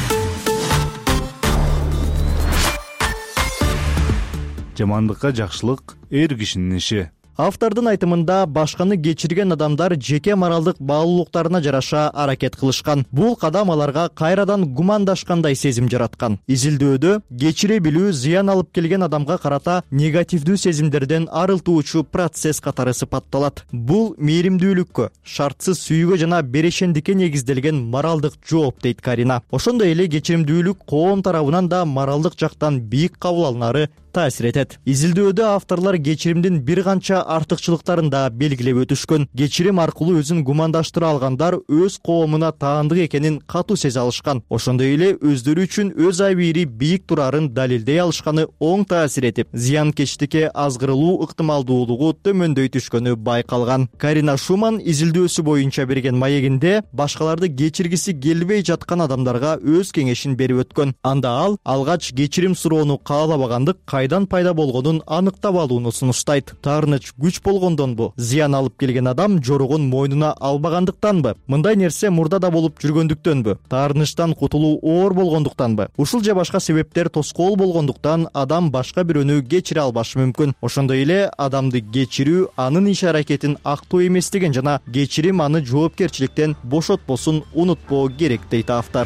Жамандыкка жакшылык эр кишинин иши. Автордун айтымында башканы кечирген адамдар жеке моралдык баалуулуктарына жараша аракет кылышкан. Бул кадам аларга кайрадан гумандашкандай сезим жараткан. Изилдөөдө кечире билүү зыян алып келген адамга карата негативдүү сезимдерден арылтуучу процесс катары сыпатталат. Бул мээримдүүлүккө, шартсыз сүйүүгө жана берешендикке негизделген моралдык жооп, дейт Карина. Ошондой эле кечиримдүүлүк коом тарабынан да моралдык жактан бийик кабыл алынары таасир этет. Изилдөөдө авторлор кечиримдин бир канча артыкчылыктарын да белгилеп өтүшкөн. Кечирим аркылуу өзүн гумандаштыра алгандар өз коомуна таандык экенин катуу сезе алышкан. Ошондой эле өздөрү үчүн өз абийири бийик турарын далилдей алышканы оң таасир этип, зыянкечтикке азгырылуу ыктымалдуулугу төмөндөй түшкөнү байкалган. Карина Шуман изилдөөсү боюнча берген маегинде башкаларды кечиргиси келбей жаткан адамдарга өз кеңешин берип өткөн. Анда ал алгач кечирим суроону каалабагандык кайдан пайда болгонун аныктап алууну сунуштайт. Таарыныч күч болгондонбу, зыян алып келген адам жоругун мойнуна албагандыктанбы, мындай нерсе мурда да болуп жүргөндүктөнбү, таарынычтан кутулуу оор болгондуктанбы, ушул же башка себептер тоскоол болгондуктан адам башка бирөөнү кечире албашы мүмкүн. Ошондой эле адамды кечирүү анын иш аракетин актуу эместигин жана кечирим аны жоопкерчиликтен бошотпосун унутпоо керек дейт автор.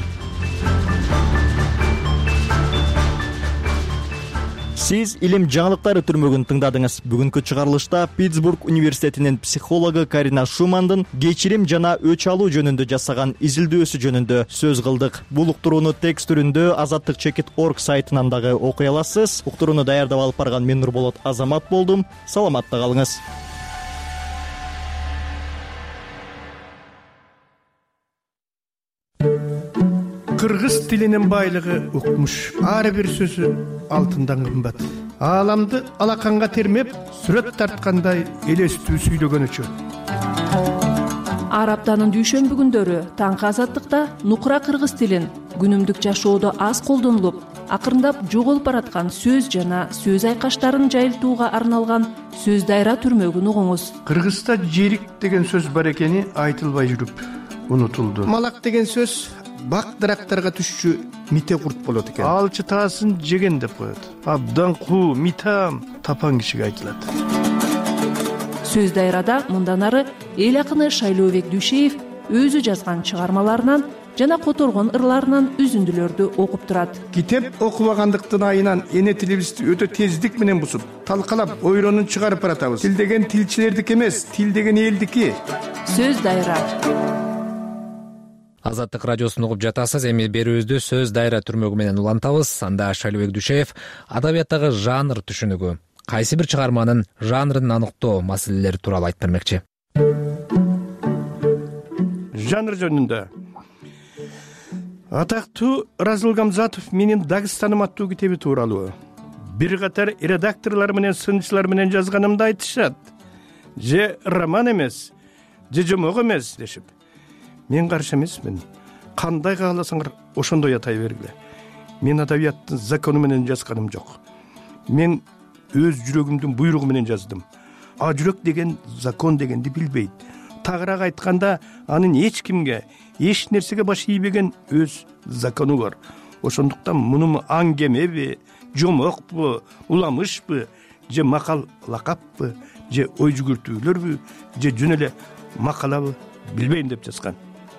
Сиз илим жаңылыктары түрмөгүн тыңдадыңыз. Бүгүнкү чыгарылышта Питтсбург университетинин психологу Карина Шумандын кечирим жана өч алуу жөнүндө жасаган изилдөөсү жөнүндө сөз кылдык. Бул уктурууну текст түрүндө azattikchekit.org сайтынан дагы окуй аласыз. Уктурууну даярдап алып барган мен Нурболот Азамат болдум. Саламатта калыңыз. Кыргыз тилинин байлыгы укмуш. Ар бир сөзү алтындан кымбат. Ааламды алаканга термеп, сүрөт тарткандай элестүү сүйлөгөнүчө. Ар аптанын дүйшөмбү күндөрү таңкы азаттыкта нукура кыргыз тилин күнүмдүк жашоодо аз колдонулуп, акырындап жоголуп бараткан сөз жана сөз айкаштарын жайылтууга арналган сөз дайра түрмөгүн угуңуз. Кыргызда жерик деген сөз бар экени айтылбай жүрүп унутулду. Малак деген сөз бак дарактарга түшчү мите курт болот экен. Алчы таасын жеген деп коет. Абдан куу, митам тапан кишиге айтылат. Сөз дайрада мындан ары эл акыны Шайлообек Дүйшеев өзү жазган чыгармаларынан жана которгон ырларынан үзүндүлөрдү окуп турат. Китеп окубагандыктын айынан эне тилибизди өтө тездик менен бузуп, талкалап, ойронун чыгарып баратабыз. Тил деген тилчилердики эмес, тил деген элдики. Сөз дайра. Азаттык радиосун угуп жатасыз. Эми берүүбүздү сөз дайра түрмөгү менен улантабыз. Анда Шайлообек Дүйшеев адабияттагы жанр түшүнүгү, кайсы бир чыгарманын жанрын аныктоо маселелери тууралуу айтып бермекчи. Жанр жөнүндө атактуу Разыл Гамзатов менин Дагыстаным аттуу китеби тууралуу бир катар редакторлор менен сынчылар менен жазганымды айтышат. Же роман эмес, же жомок эмес дешип. Мен каршы эмесмин. Кандай кааласаңар ошондой атай бергиле. Мен адабияттын закону менен жазганым жок. Мен өз жүрөгүмдүн буйругу менен жаздым. А жүрөк деген закон дегенди билбейт. Тагыраак айтканда, анын эч кимге, эч нерсеге баш ийбеген өз закону бар. Ошондуктан муну аңгемеби, жомокпу, уламышпы, же макал лакаппы, же ой жүгүртүүлөрбү, же жөн эле макалабы билбейм деп жазган.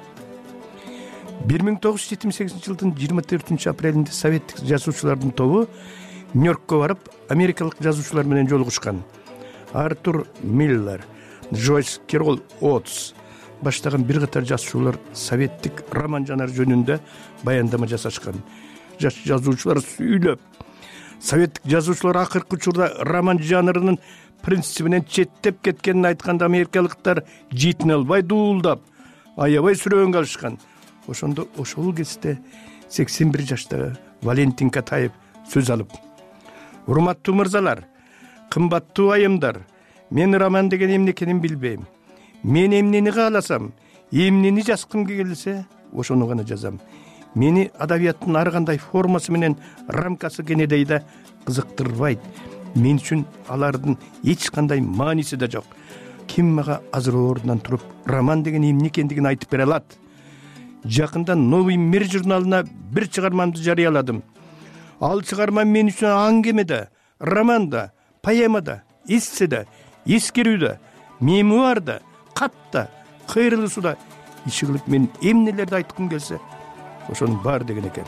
1978 жылдын 24 апрелинде советтик жазуучулардын тобу Нью-Йоркко барып, америкалык жазуучулар менен жолугушкан. Артур Миллер, Джойс Керол Оутс баштаган бир катар жазуучулар советтик роман жанры жөнүндө баяндама жасашкан. Жаш жазуучулар сүйлөп, советтик жазуучулар акыркы учурда роман жанрынын принцибинен четтеп кеткенин айтканда, америкалыктар житине албай дуулдап, аябай сүрөөнгө алышкан. Ошондо ошол кезде 81 жаштагы Валентин Катаев сөз алып: урматтуу мырзалар, кымбаттуу айымдар, мен роман деген эмне экенин билбейм. Мен эмнени кааласам, эмнени жазгым келсе, ошону гана жазам. Мени адабияттын ар кандай формасы менен рамкасы кенедей да кызыктырбайт. Мен үчүн алардын эч кандай мааниси да жок. Ким мага азыр ордунан туруп роман деген эмне экендигин айтып бере алат? Жакында Новый мир журналына бир чыгармамды жарыяладым. Ал чыгарма мен үчүн аңгеме да, роман да, поэма да, эссе да, эскерүү да, мемуар да, кат да, кыйрылышуу да, иши кылып мен эмнелерди айткым келсе, ошонун бар деген экен.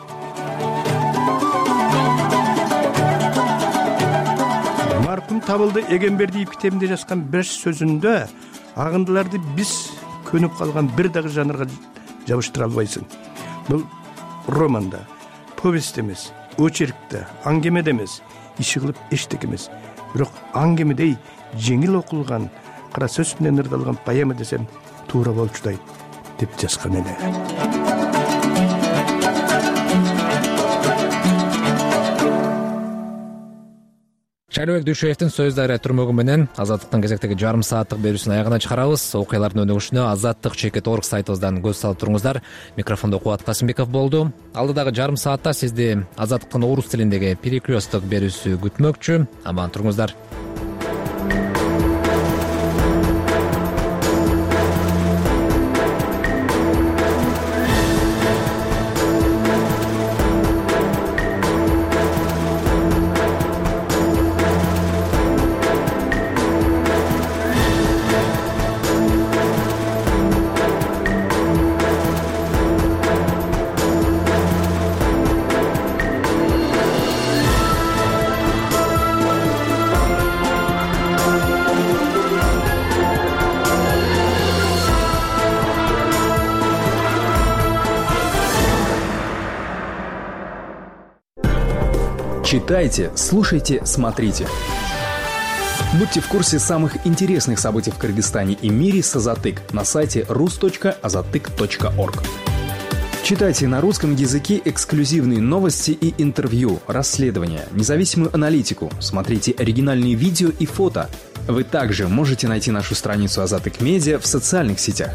Маркум Табылды Эгембердиев китебинде жазган бир сөзүндө агындыларды биз көнүп калган бир дагы жанрга жабыштыра албайсың. Бул романда, повесть эмес, очеркте, аңгемеде эмес, иши кылып эчтеке эмес. Бирок аңгемедей жеңил окулган, кара сөз менен ырдалган поэма десем туура болчудай деп жазган эле. Шайлообек Дүйшөевдин сөз дарыя түрмөгү менен Азаттыктын кезектеги жарым сааттык берүүсүн аягына чыгарабыз. Окуялардын өнүгүшүнө Азаттык.org сайтыбыздан көз салып туруңуздар. Микрофондо Кубат Касымбеков болду. Алдыдагы жарым саатта сизди Азаттыктын орус тилиндеги перекрёсток берүүсү күтмөкчү. Аман туруңуздар. Читайте, слушайте, смотрите. Будьте в курсе самых интересных событий в Кыргызстане и мире с Азаттык на сайте rus.azattyk.org. Читайте на русском языке эксклюзивные новости и интервью, расследования, независимую аналитику. Смотрите оригинальные видео и фото. Вы также можете найти нашу страницу Азаттык Медиа в социальных сетях.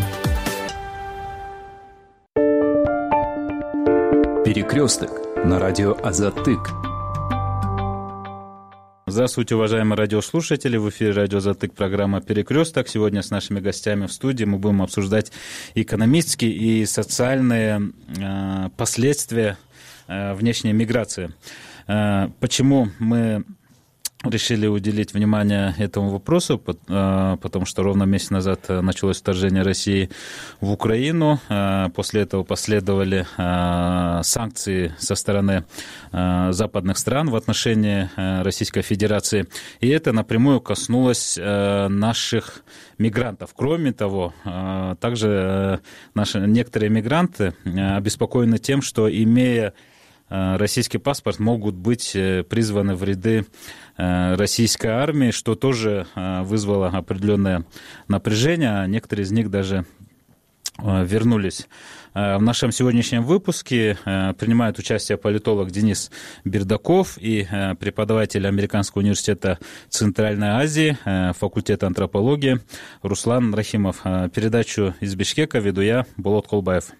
Перекресток на радио Азаттык. Здравствуйте, уважаемые радиослушатели. В эфире радио Азаттык, программа «Перекресток». Сегодня с нашими гостями в студии мы будем обсуждать экономические и социальные последствия внешней миграции. Почему мы решили уделить внимание этому вопросу, потому что ровно месяц назад началось вторжение России в Украину. После этого последовали санкции со стороны западных стран в отношении Российской Федерации. И это напрямую коснулось наших мигрантов. Кроме того, также наши некоторые мигранты обеспокоены тем, что, имея российский паспорт, могут быть призваны в ряды российской армии, что тоже вызвало определенное напряжение, а некоторые из них даже вернулись. В нашем сегодняшнем выпуске принимает участие политолог Денис Бердаков и преподаватель Американского университета Центральной Азии, факультета антропологии Руслан Рахимов. Передачу из Бишкека веду я, Болот Колбаев.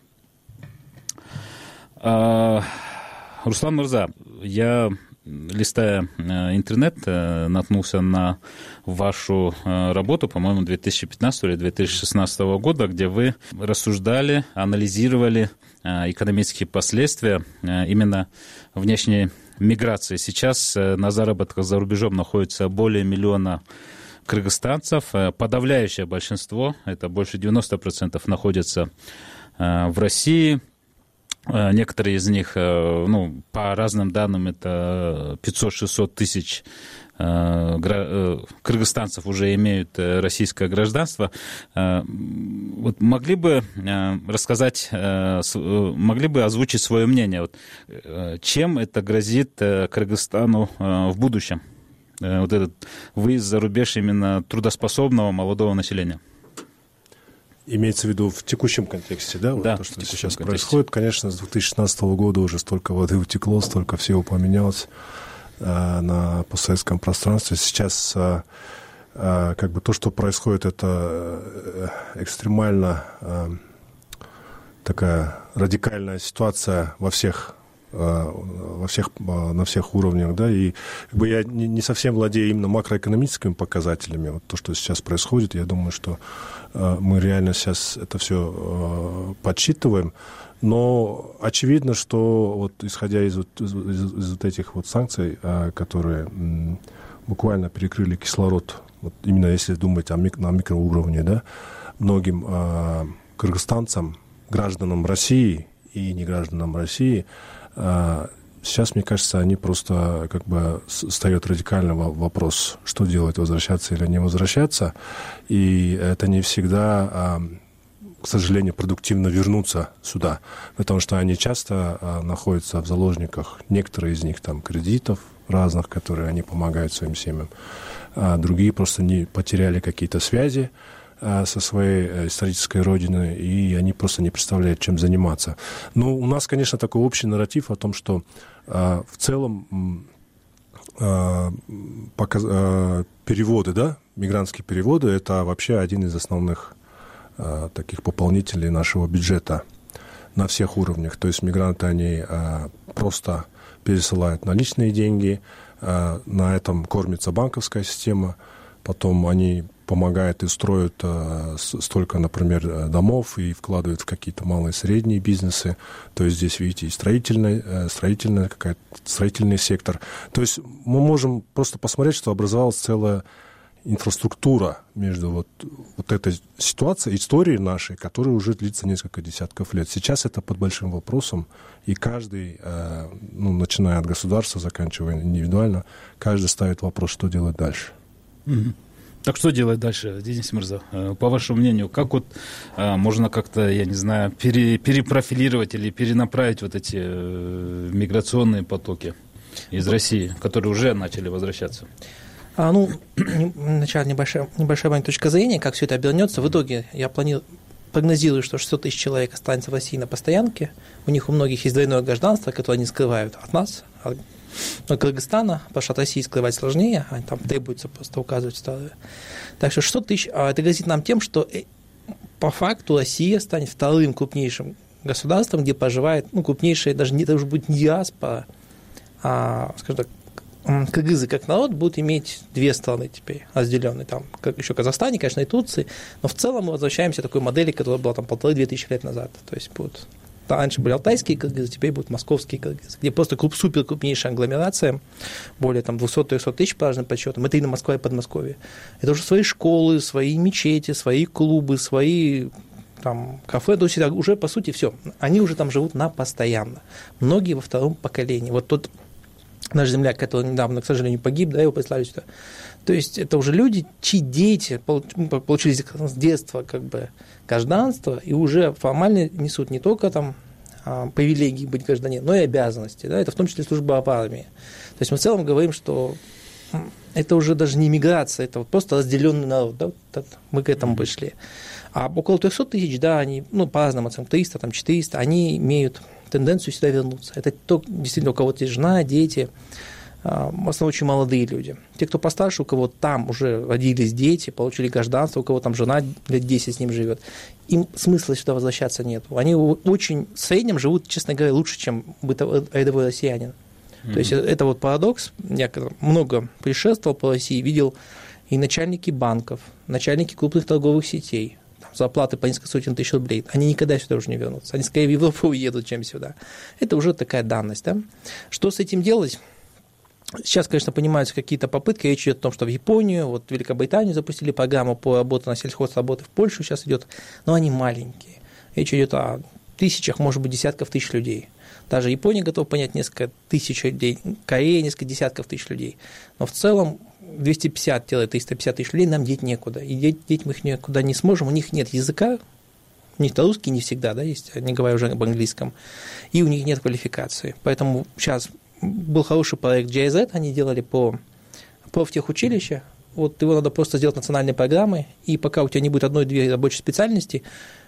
Руслан Мурза, я, листая интернет, наткнулся на вашу работу, по-моему, 2015 или 2016 года, где вы рассуждали, анализировали экономические последствия именно внешней миграции. Сейчас на заработках за рубежом находится более 1 миллиона кыргызстанцев. Подавляющее большинство, это больше 90%, находятся в России. Некоторые из них, по разным данным, это 500-600 тысяч кыргызстанцев уже имеют российское гражданство. Вот могли бы рассказать, могли бы озвучить свое мнение, чем это грозит Кыргызстану в будущем, вот этот выезд за рубеж именно трудоспособного молодого населения? Имеется в виду в текущем контексте, да? Да, то, что сейчас происходит. Конечно, с 2016 года уже столько воды утекло, столько всего поменялось на постсоветском пространстве. Сейчас то, что происходит, это экстремально такая радикальная ситуация на всех уровнях, да, и я не совсем владею именно макроэкономическими показателями. Вот то, что сейчас происходит, я думаю, что мы реально сейчас это все подсчитываем, но очевидно, что вот исходя из вот этих вот санкций, которые буквально перекрыли кислород, вот именно если думать на микроуровне, да, многим кыргызстанцам, гражданам России и не гражданам России, сейчас, мне кажется, они просто встает радикальный вопрос, что делать, возвращаться или не возвращаться. И это не всегда, к сожалению, продуктивно вернуться сюда, потому что они часто находятся в заложниках, некоторые из них там кредитов разных, которые они помогают своим семьям, а другие просто не потеряли какие-то связи со своей исторической родиной, и они просто не представляют, чем заниматься. Но у нас, конечно, такой общий нарратив о том, что в целом переводы, да, мигрантские переводы, это вообще один из основных таких пополнителей нашего бюджета на всех уровнях. То есть мигранты, они просто пересылают наличные деньги, на этом кормится банковская система, потом они помогают и строят столько, например, домов и вкладывают в какие-то малые и средние бизнесы. То есть здесь, видите, и строительный сектор. То есть мы можем просто посмотреть, что образовалась целая инфраструктура между вот этой ситуацией, историей нашей, которая уже длится несколько десятков лет. Сейчас это под большим вопросом, и каждый, начиная от государства, заканчивая индивидуально, каждый ставит вопрос, что делать дальше. Так что делать дальше, Денис Мырза? По вашему мнению, как вот можно как-то, я не знаю, перепрофилировать или перенаправить вот эти миграционные потоки из России, которые уже начали возвращаться? Сначала небольшая моя точка зрения, как все это обернется. В итоге я прогнозирую, что 600 тысяч человек останется в России на постоянке. У них у многих есть двойное гражданство, которое они скрывают от нас, от Кыргызстана, потому что от России скрывать сложнее, а там требуется просто указывать второе. Так что 600 тысяч, это грозит нам тем, что по факту Россия станет вторым крупнейшим государством, где проживает, крупнейшая, даже это уже будет не диаспора, скажем так, кыргызы как народ будут иметь две страны теперь разделенные, там, как еще Казахстане, конечно, и Турции, но в целом мы возвращаемся к такой модели, которая была там 1500-2000 лет назад, то есть будут. Раньше были алтайские кыргызы, теперь будут московские кыргызы, где просто супер крупнейшая агломерация, более 200-300 тысяч по разным подсчетам, это и на Москва, и Подмосковье. Это уже свои школы, свои мечети, свои клубы, свои там, кафе, то есть это уже, по сути, все. Они уже там живут на постоянно. Многие во втором поколении. Вот тот наш земляк, который недавно, к сожалению, погиб, да, его прислали сюда. То есть это уже люди, чьи дети получили с детства как бы гражданство и уже формально несут не только там привилегии быть гражданином, но и обязанности. Да, это в том числе служба в армии. То есть мы в целом говорим, что это уже даже не миграция, это вот просто разделенный народ. Да, вот мы к этому пришли. А около 300 тысяч, да, они, по разным оценкам, 300, там, 400, они имеют тенденцию сюда вернуться. Это действительно у кого-то есть жена, дети, в основном очень молодые люди. Те, кто постарше, у кого там уже родились дети, получили гражданство, у кого там жена лет 10 с ним живет, им смысла сюда возвращаться нет. Они очень в среднем живут, честно говоря, лучше, чем рядовой россиянин. То есть это вот парадокс. Я много путешествовал по России, видел и начальники банков, начальники крупных торговых сетей, зарплаты по несколько сотен тысяч рублей, они никогда сюда уже не вернутся. Они скорее в Европу уедут, чем сюда. Это уже такая данность. Да? Что с этим делать? Сейчас, конечно, понимаются какие-то попытки. Речь идет о том, что в Японию, вот в Великобританию запустили программу по работе на сельхозработы, в Польшу сейчас идет, но они маленькие. Речь идет о тысячах, может быть, десятков тысяч людей. Даже Япония готова понять несколько тысяч людей, Корея несколько десятков тысяч людей. Но в целом 250-350 тысяч людей нам деть некуда. И деть мы их никуда не сможем, у них нет языка, у них-то русский не всегда, да, есть, не говоря уже об английском, и у них нет квалификации. Поэтому сейчас был хороший проект GIZ, они делали по профтехучилища, вот его надо просто сделать национальной программой, и пока у тебя не будет одной-две рабочей специальности,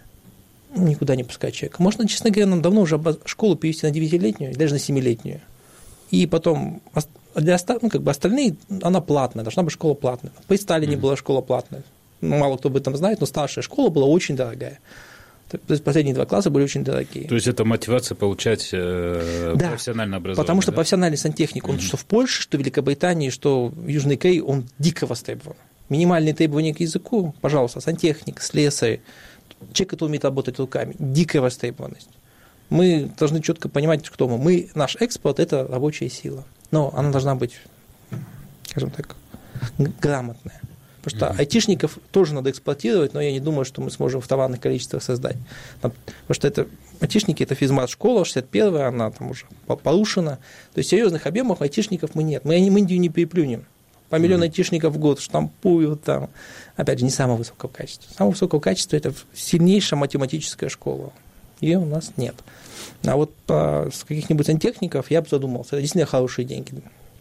никуда не пускать человека. Можно, честно говоря, нам давно уже школу перевести на 9-летнюю, даже на 7-летнюю. И потом для остальные она платная, должна быть школа платная. При Сталине была школа платная. Мало кто об этом знает, но старшая школа была очень дорогая. То есть последние 2 класса были очень дорогие. То есть это мотивация получать профессиональное образование? Потому что профессиональный сантехник, он что в Польше, что в Великобритании, что в Южной Корее, он дико востребован. Минимальные требования к языку, пожалуйста, сантехник, слесарь, человек, который умеет работать руками, дикая востребованность. Мы должны четко понимать, кто мы. Наш экспорт – это рабочая сила, но она должна быть, скажем так, грамотная. Потому что айтишников тоже надо эксплуатировать, но я не думаю, что мы сможем в товарных количествах создать. Потому что айтишники – это физмат-школа, 61-я, она там уже порушена. То есть серьезных объемов айтишников мы нет. Мы Индию не переплюнем. По миллиону айтишников в год штампуют там. Опять же, не самого высокого качества. Самого высокого качества – это сильнейшая математическая школа. Ее у нас нет. А вот с каких-нибудь сантехников я бы задумался. Это действительно хорошие деньги.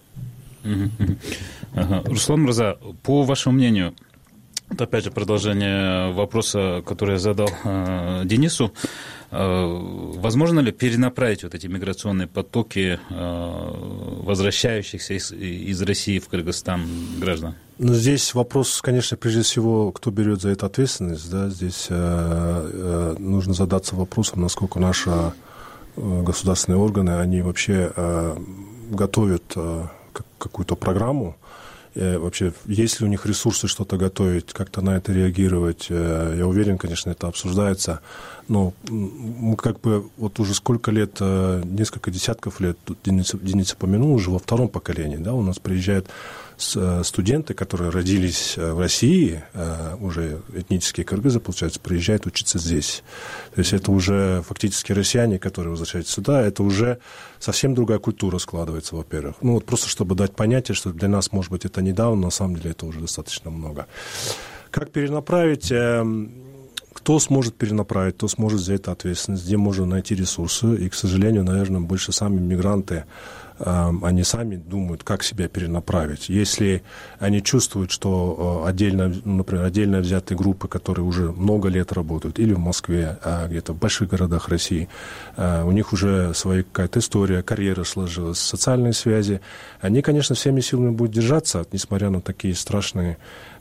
Руслан Мырза, по вашему мнению, это опять же продолжение вопроса, который я задал Денису, возможно ли перенаправить вот эти миграционные потоки в возвращающихся из России в Кыргызстан граждан? Ну, здесь вопрос, конечно, прежде всего, кто берет за это ответственность. Да? Здесь нужно задаться вопросом, насколько наши государственные органы, они вообще готовят какую-то программу. Вообще, есть ли у них ресурсы что-то готовить, как-то на это реагировать? Я уверен, конечно, это обсуждается. Но мы как бы вот уже сколько лет, несколько десятков лет, тут Денис упомянул, уже во втором поколении, да, у нас приезжают студенты, которые родились в России, уже этнические кыргызы, получается, приезжают учиться здесь. То есть это уже фактически россияне, которые возвращаются сюда, это уже совсем другая культура складывается, во-первых. Ну вот просто чтобы дать понятие, что для нас, может быть, это недавно, на самом деле это уже достаточно много. Как перенаправить? Кто сможет перенаправить, кто сможет взять ответственность, где можно найти ресурсы. И, к сожалению, наверное, больше сами мигранты, они сами думают, как себя перенаправить. Если они чувствуют, что отдельно, например, отдельно взятые группы, которые уже много лет работают, или в Москве, где-то в больших городах России, у них уже своя какая-то история, карьера сложилась, социальные связи, они, конечно, всеми силами будут держаться, несмотря на такие страшные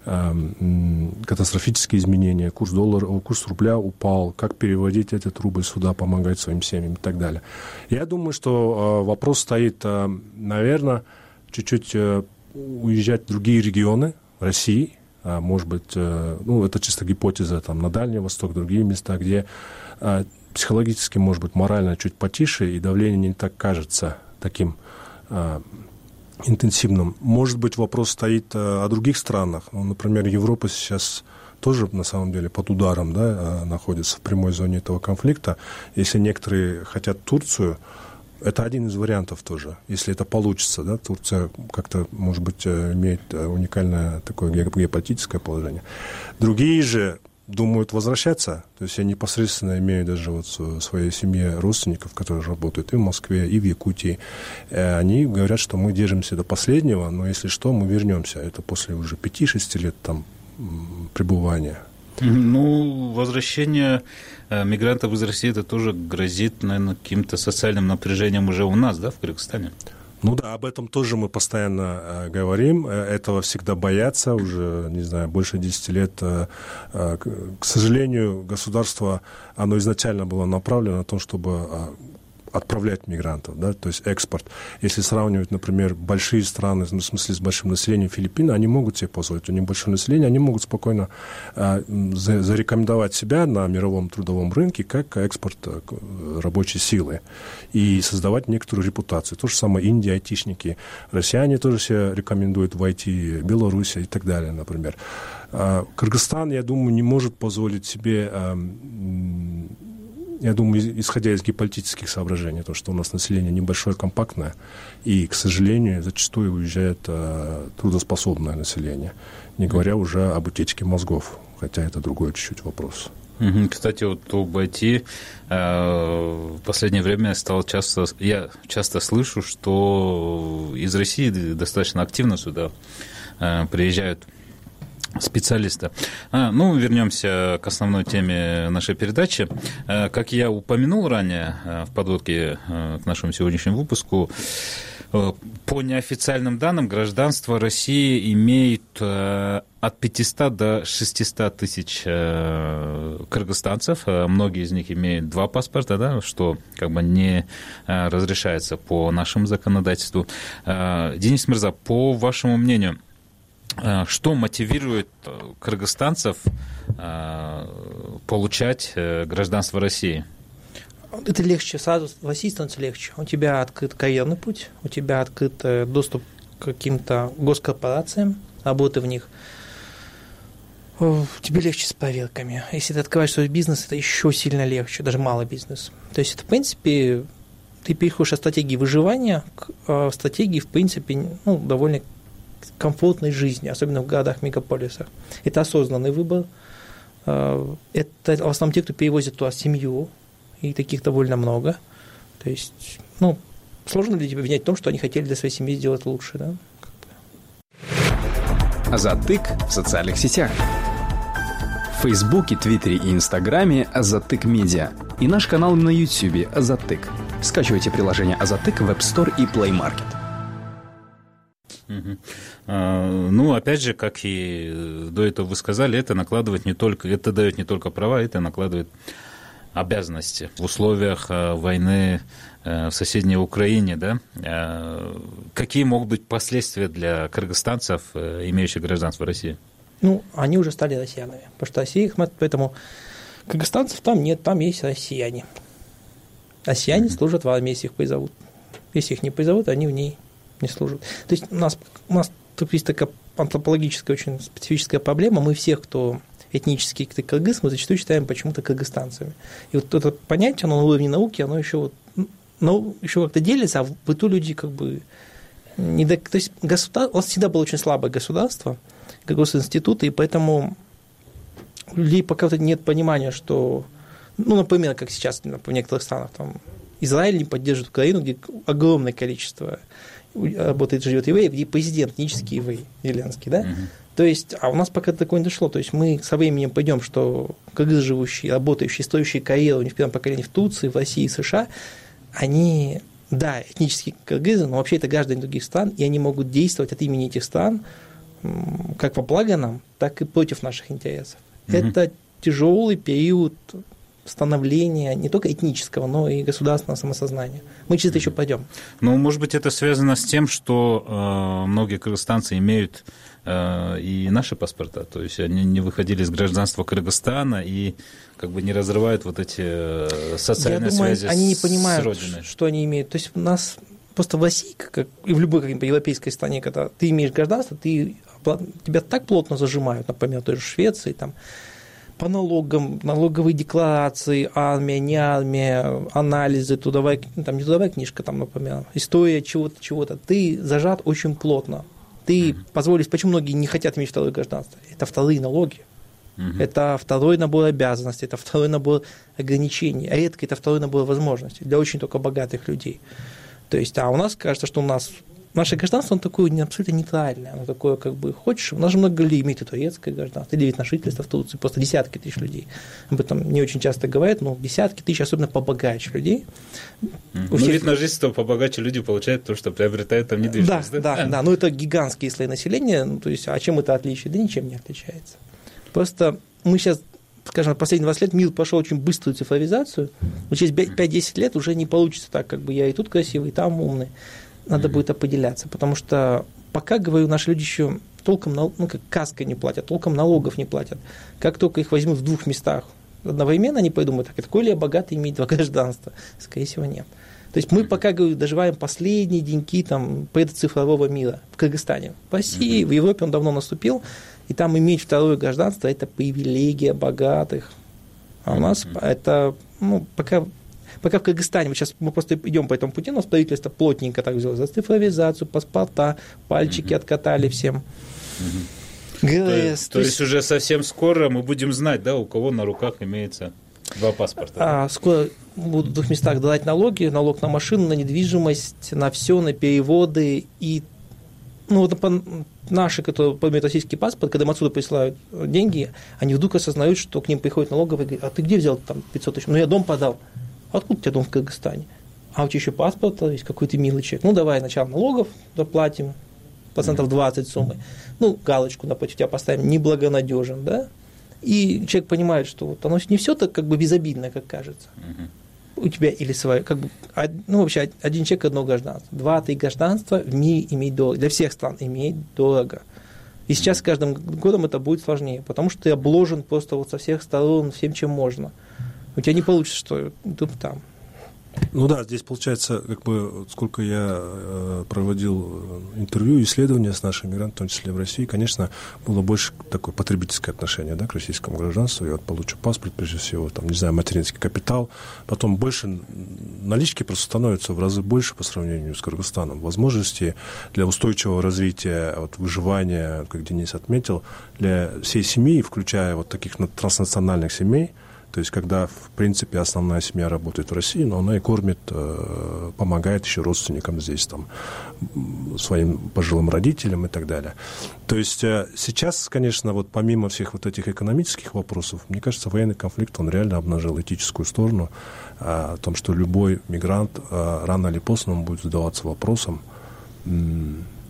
катастрофические изменения, курс рубля упал, как переводить этот рубль сюда, помогать своим семьям и так далее. Я думаю, что вопрос стоит, наверное, чуть-чуть уезжать в другие регионы России, может быть, ну, это чисто гипотеза, там, на Дальний Восток, другие места, где психологически, может быть, морально чуть потише, и давление не так кажется таким интенсивным. Может быть, вопрос стоит о других странах. Ну, например, Европа сейчас тоже, на самом деле, под ударом, да, находится в прямой зоне этого конфликта. Если некоторые хотят Турцию, это один из вариантов тоже, если это получится. Да, Турция как-то, может быть, имеет уникальное такое геополитическое положение. Другие же думают возвращаться. То есть я непосредственно имею даже вот в своей семье родственников, которые работают и в Москве, и в Якутии. Они говорят, что мы держимся до последнего, но если что, мы вернемся. Это после уже 5-6 лет там пребывания. Ну, возвращение мигрантов из России, это тоже грозит, наверное, каким-то социальным напряжением уже у нас, да, в Кыргызстане? Ну да, об этом тоже мы постоянно говорим. Этого всегда боятся уже, не знаю, больше 10 лет. К сожалению, государство, оно изначально было направлено на то, чтобы отправлять мигрантов, да, то есть экспорт. Если сравнивать, например, большие страны, ну, в смысле с большим населением, Филиппины, они могут себе позволить, у них большое население, они могут спокойно зарекомендовать себя на мировом трудовом рынке как экспорт рабочей силы и создавать некоторую репутацию. То же самое Индия, айтишники, россияне тоже себя рекомендуют в IT, Белоруссия и так далее, например. Кыргызстан, я думаю, не может позволить себе, я думаю, исходя из геополитических соображений, то, что у нас население небольшое, компактное, и, к сожалению, зачастую уезжает трудоспособное население, не говоря уже об утечке мозгов, хотя это другой чуть-чуть вопрос. Кстати, вот об IT в последнее время я часто слышу, что из России достаточно активно сюда приезжают специалиста. Ну, вернемся к основной теме нашей передачи. Как я упомянул ранее в подводке к нашему сегодняшнему выпуску, по неофициальным данным, гражданство России имеет от 500 до 600 тысяч кыргызстанцев. Многие из них имеют 2 паспорта, да, что как бы не разрешается по нашему законодательству. Денис Мырза, по вашему мнению, что мотивирует кыргызстанцев получать гражданство России? Это легче, сразу в России становится легче. У тебя открыт карьерный путь, у тебя открыт доступ к каким-то госкорпорациям, работы в них. Тебе легче с проверками. Если ты открываешь свой бизнес, это еще сильно легче, даже малый бизнес. То есть это, в принципе, ты переходишь от стратегии выживания к стратегии, в принципе, ну, довольно комфортной жизни, особенно в городах-мегаполисах. Это осознанный выбор. Это в основном те, кто перевозит туда семью, и таких довольно много. То есть, ну, сложно для тебя обвинять в том, что они хотели для своей семьи сделать лучше, да? Азатык в социальных сетях. В Фейсбуке, Твиттере и Инстаграме Азатык Медиа. И наш канал на Ютьюбе Азатык. Скачивайте приложение Азатык в App Store и Play Market. Ну, опять же, как и до этого вы сказали, это дает не только права, это накладывает обязанности в условиях войны в соседней Украине, да? Какие могут быть последствия для кыргызстанцев, имеющих гражданство России? Ну, они уже стали россиянами, потому что Россия их, поэтому кыргызстанцев там нет, там есть россияне. Россияне служат в армии, если их призовут. Если их не призовут, они в ней не служат. То есть у нас тут есть такая антропологическая, очень специфическая проблема. Мы всех, кто этнический кыргыз, мы зачастую считаем почему-то кыргызстанцами. И вот это понятие, оно на уровне науки, оно еще как-то делится, а в быту люди как бы... То есть у нас всегда было очень слабое государство, госинституты, и поэтому у людей пока нет понимания, что... Ну, например, как сейчас в некоторых странах, там, Израиль не поддерживает Украину, где огромное количество живет евреев, и президент этнический еврей, Зеленский, да? То есть, а у нас пока такое не дошло. То есть, мы со временем пойдем, что кыргызы, живущие, работающие, строящие карьеру не в первом поколении в Турции, в России, в США, они, да, этнические кыргызы, но вообще это граждане других стран, и они могут действовать от имени этих стран как во благо нам, так и против наших интересов. Это тяжелый период становления не только этнического, но и государственного самосознания. Мы через это еще пойдем. Ну, может быть, это связано с тем, что многие кыргызстанцы имеют и наши паспорта, то есть они не выходили из гражданства Кыргызстана и как бы не разрывают вот эти социальные связи с родиной. Они не понимают, что они имеют. То есть у нас просто в России, как и в любой европейской стране, когда ты имеешь гражданство, тебя так плотно зажимают, например, в той же Швеции, там, по налогам, налоговые декларации, армия, не армия, анализы, не трудовая книжка, там, например, история чего-то. Ты зажат очень плотно. Ты позволишь, почему многие не хотят иметь второе гражданство? Это вторые налоги, это второй набор обязанностей, это второй набор ограничений, а редко это второй набор возможностей для очень только богатых людей. То есть, а у нас кажется, что наше гражданство, оно такое абсолютно нейтральное, оно такое, как бы, хочешь, у нас же много людей имеет и турецкое гражданство, или вид на жительство в Турции, просто десятки тысяч людей. Об этом не очень часто говорят, но десятки тысяч, особенно побогаче людей. Ну, вид на жительство побогаче люди получают то, что приобретают там недвижимость. Да, но это гигантские слои населения, то есть, а чем это отличие? Да ничем не отличается. Просто мы сейчас, скажем, последние 20 лет мир пошел очень быструю цифровизацию, но через 5-10 лет уже не получится так, как бы я и тут красивый, и там умный. Надо будет определяться, потому что пока, говорю, наши люди еще толком, как каской не платят, толком налогов не платят. Как только их возьмут в двух местах одновременно, они подумают, так, такой ли я богатый, иметь два гражданства? Скорее всего, нет. То есть мы пока, говорю, доживаем последние деньки предцифрового мира в Кыргызстане. В России, в Европе он давно наступил, и там иметь второе гражданство – это привилегия богатых. А у нас это, пока в Кыргызстане, мы просто идем по этому пути, но правительство плотненько так взяло за цифровизацию, паспорта, пальчики откатали всем. ГРС. То есть уже совсем скоро мы будем знать, да, у кого на руках имеется два паспорта. Скоро будут в двух местах давать налоги, налог на машину, на недвижимость, на все, на переводы. И наши, которые имеют российский паспорт, когда им отсюда присылают деньги, они вдруг осознают, что к ним приходят налоговые и говорят, а ты где взял там 500 тысяч? Я дом подал. Откуда у тебя дом в Кыргызстане? А у тебя еще паспорт есть, какой-то милый человек. Давай начало налогов заплатим, 20% суммы. Галочку напротив тебя поставим, неблагонадежен, да? И человек понимает, что оно не все так как бы безобидно, как кажется. У тебя или свое, вообще один человек, одно гражданство. 2-3 гражданства в мире иметь дорого. Для всех стран иметь дорого. И сейчас с каждым годом это будет сложнее, потому что ты обложен просто со всех сторон всем, чем можно. У тебя не получится, что тут там. Здесь получается, сколько я проводил интервью, исследования с нашими мигрантами, в том числе в России, конечно, было больше такое потребительское отношение, к российскому гражданству. Я получу паспорт, прежде всего, материнский капитал, потом больше налички просто становится в разы больше по сравнению с Кыргызстаном. Возможности для устойчивого развития, выживания, как Денис отметил, для всей семьи, включая таких транснациональных семей. То есть, когда, в принципе, основная семья работает в России, но она и кормит, помогает еще родственникам здесь, своим пожилым родителям и так далее. То есть, сейчас, конечно, помимо всех этих экономических вопросов, мне кажется, военный конфликт, он реально обнажил этическую сторону о том, что любой мигрант рано или поздно будет задаваться вопросом,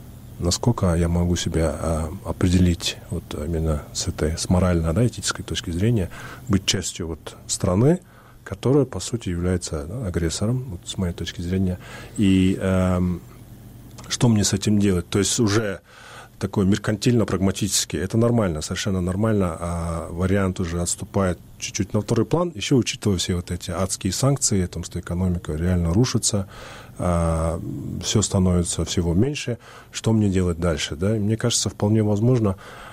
насколько я могу себя определить вот именно с морально, да, этической точки зрения, быть частью вот страны, которая, по сути, является, да, агрессором, вот, с моей точки зрения. И что мне с этим делать? То есть уже такой меркантильно-прагматический. Это нормально, совершенно нормально, а вариант уже отступает чуть-чуть на второй план, еще учитывая все вот эти адские санкции, о том, что экономика реально рушится, все становится всего меньше. Что мне делать дальше? Да? И мне кажется, вполне возможно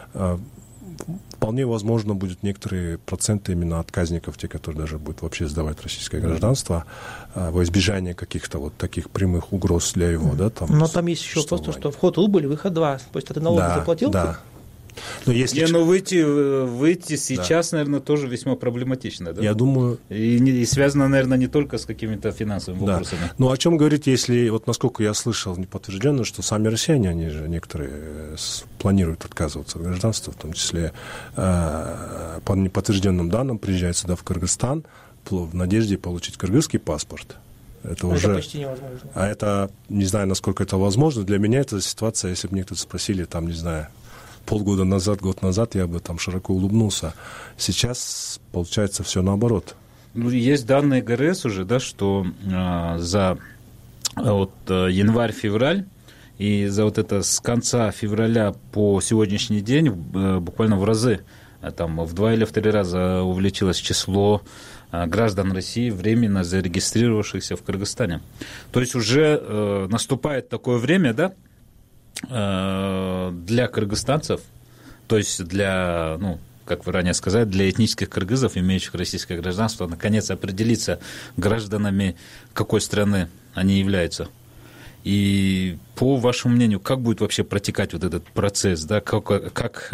будут некоторые проценты именно отказников, те, которые даже будут вообще сдавать российское гражданство, во избежание каких-то вот таких прямых угроз для его. Да, там, но там есть еще просто, что вход рубль, выход 2. То есть ты налоги заплатил? Да. Но если... выйти сейчас, да, наверное, тоже весьма проблематично. Да? Я думаю... И связано, наверное, не только с какими-то финансовыми вопросами. Ну, о чем говорить, если, вот насколько я слышал неподтвержденно, что сами россияне, они же некоторые планируют отказываться от гражданства, в том числе по неподтвержденным данным приезжают сюда в Кыргызстан в надежде получить кыргызский паспорт. Это уже... почти невозможно. А это, не знаю, насколько это возможно. Для меня эта ситуация, если бы мне кто-то спросили, там, не знаю, полгода назад, год назад, я бы там широко улыбнулся. Сейчас, получается, все наоборот. Ну, есть данные ГРС уже, да, что за январь-февраль и за вот это с конца февраля по сегодняшний день буквально в разы, там в 2 или в 3 раза увеличилось число граждан России, временно зарегистрировавшихся в Кыргызстане. То есть уже наступает такое время, да, для кыргызстанцев, то есть для, ну, как вы ранее сказали, для этнических кыргызов, имеющих российское гражданство, наконец определиться, гражданами какой страны они являются. И по вашему мнению, как будет вообще протекать вот этот процесс, да, как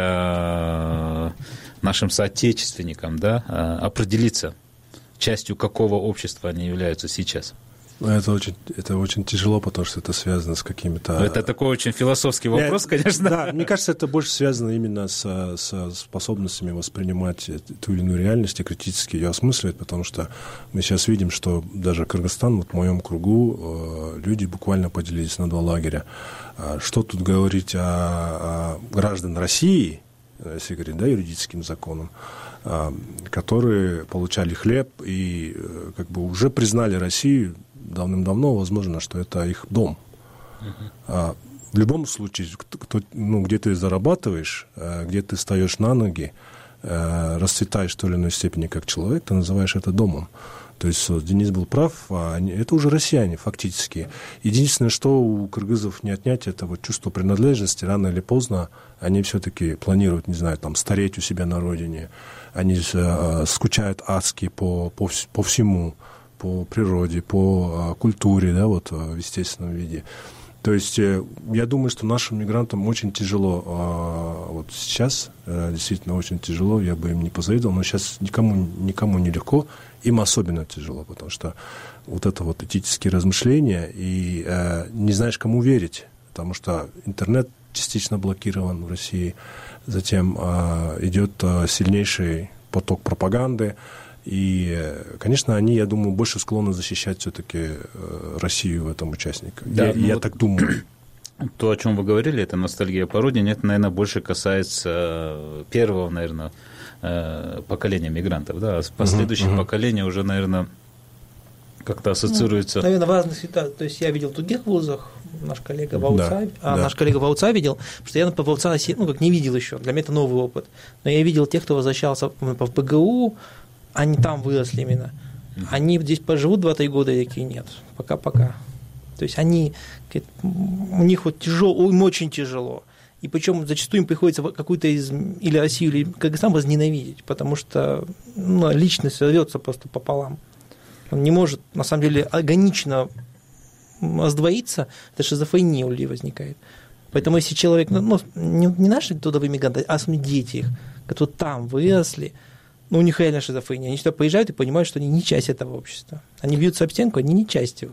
нашим соотечественникам, да, определиться, частью какого общества они являются сейчас? Это очень тяжело, потому что это связано с какими-то... Это такой очень философский вопрос, конечно. Да, мне кажется, это больше связано именно со способностями воспринимать ту или иную реальность и критически ее осмысливать, потому что мы сейчас видим, что даже Кыргызстан, вот в моем кругу, люди буквально поделились на 2 лагеря. Что тут говорить о граждан России, если говорить, да, юридическим законом, которые получали хлеб и как бы уже признали Россию давным-давно, возможно, что это их дом. В любом случае, где ты зарабатываешь, где ты встаешь на ноги, расцветаешь в той или иной степени как человек, ты называешь это домом. То есть Денис был прав, это уже россияне фактически. Единственное, что у кыргызов не отнять, это вот чувство принадлежности. Рано или поздно они все-таки планируют, не знаю, там, стареть у себя на родине. Они скучают адски по всему, по природе, по культуре, да, вот в естественном виде. То есть я думаю, что нашим мигрантам очень тяжело, вот сейчас действительно очень тяжело, я бы им не позавидовал, но сейчас никому не легко, им особенно тяжело, потому что вот это вот этические размышления, и не знаешь, кому верить, потому что интернет частично блокирован в России, затем идет сильнейший поток пропаганды, и, конечно, они, я думаю, больше склонны защищать все-таки Россию в этом участнике. Да, я так думаю. То, о чем вы говорили, это ностальгия по родине, это, наверное, больше касается первого, наверное, поколения мигрантов. Да? Последующие поколения уже, наверное, как-то ассоциируются. Наверное, в разных ситуациях. То есть я видел в других вузах, наш коллега в АУЦА видел, потому что я по АУЦА как не видел еще, для меня это новый опыт. Но я видел тех, кто возвращался в БГУ, они там выросли именно. Они здесь поживут 2-3 года, и такие нет, пока-пока. То есть они, у них вот тяжело, им очень тяжело. И причем зачастую им приходится какую-то или Россию, или Кыргызстан возненавидеть, потому что личность рвется просто пополам. Он не может, на самом деле, органично раздвоиться, это шизофрения у людей возникает. Поэтому если человек, не наши трудовые мигранты, а дети их, которые там выросли, у них реально шизофрения. Они сюда приезжают и понимают, что они не часть этого общества. Они бьются об стенку, они не часть его.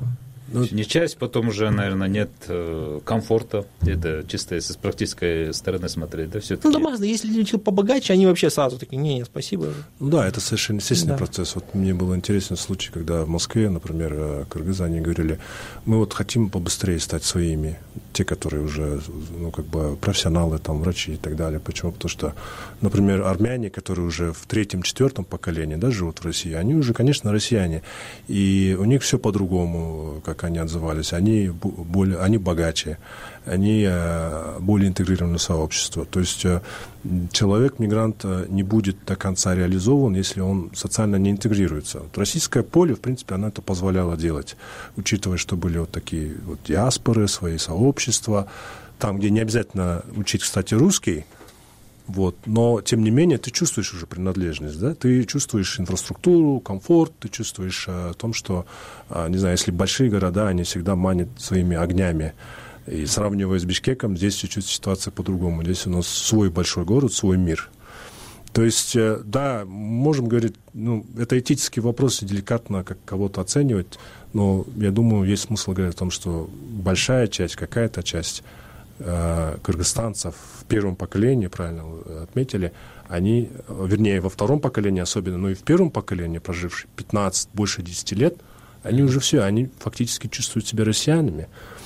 Не часть, потом уже, наверное, нет комфорта. Это чисто если с практической стороны смотреть, да, все-таки. Ну, да, если люди побогаче, они вообще сразу такие, не, спасибо. Ну да, это совершенно естественный процесс. Вот мне был интересен случай, когда в Москве, например, кыргызы, они говорили, мы вот хотим побыстрее стать своими, те, которые уже, ну, как бы профессионалы, там, врачи и так далее. Почему? Потому что, например, армяне, которые уже в 3-4 поколении, да, живут в России, они уже, конечно, россияне, и у них все по-другому, как они отзывались, они богаче, они более интегрированы в сообщество. То есть человек-мигрант не будет до конца реализован, если он социально не интегрируется. Вот российское поле, в принципе, оно это позволяло делать, учитывая, что были вот такие вот диаспоры, свои сообщества, там, где не обязательно учить, кстати, русский, вот, но, тем не менее, ты чувствуешь уже принадлежность, да? Ты чувствуешь инфраструктуру, комфорт, ты чувствуешь о том, что, не знаю, если большие города, они всегда манят своими огнями. И сравнивая с Бишкеком, здесь чуть-чуть ситуация по-другому. Здесь у нас свой большой город, свой мир. То есть, да, можем говорить, ну, это этический вопрос, и деликатно как кого-то оценивать, но я думаю, есть смысл говорить о том, что большая часть, какая-то часть кыргызстанцев в первом поколении, правильно вы отметили, они, вернее, во втором поколении особенно, но и в первом поколении, прожившие 15, больше 10 лет, они уже все, они фактически чувствуют себя россиянами,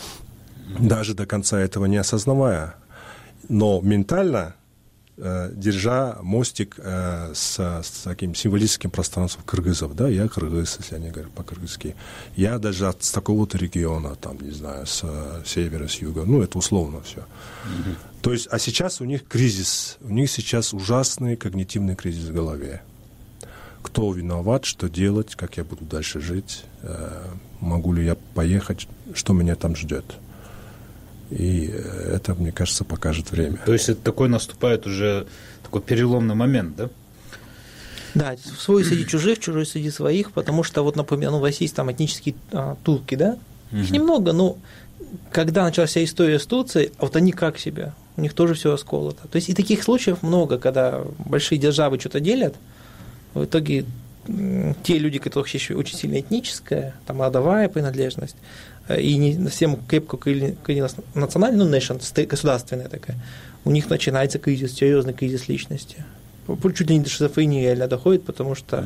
даже до конца этого не осознавая, но ментально держа мостик с таким символическим пространством кыргызов, да, я кыргыз, если они говорят по-кыргызски, я даже с такого-то региона, там, не знаю, с севера, с юга, ну, это условно все. То есть, а сейчас у них кризис, у них сейчас ужасный когнитивный кризис в голове. Кто виноват, что делать, как я буду дальше жить, могу ли я поехать, что меня там ждет. И это, мне кажется, покажет время. То есть это такой наступает уже такой переломный момент, да? Да, в свой среди чужих, чужой среди своих, потому что, вот, например, в России там этнические турки, да? Их немного, но когда началась вся история с Турцией, вот они как себя? У них тоже все расколото. То есть и таких случаев много, когда большие державы что-то делят, в итоге те люди, которых еще очень сильно этническая, там, родовая принадлежность, и не всем крепко национальная, ну, nation, государственная такая, у них начинается кризис, серьезный кризис личности. Чуть ли не до шизофрении реально доходит, потому что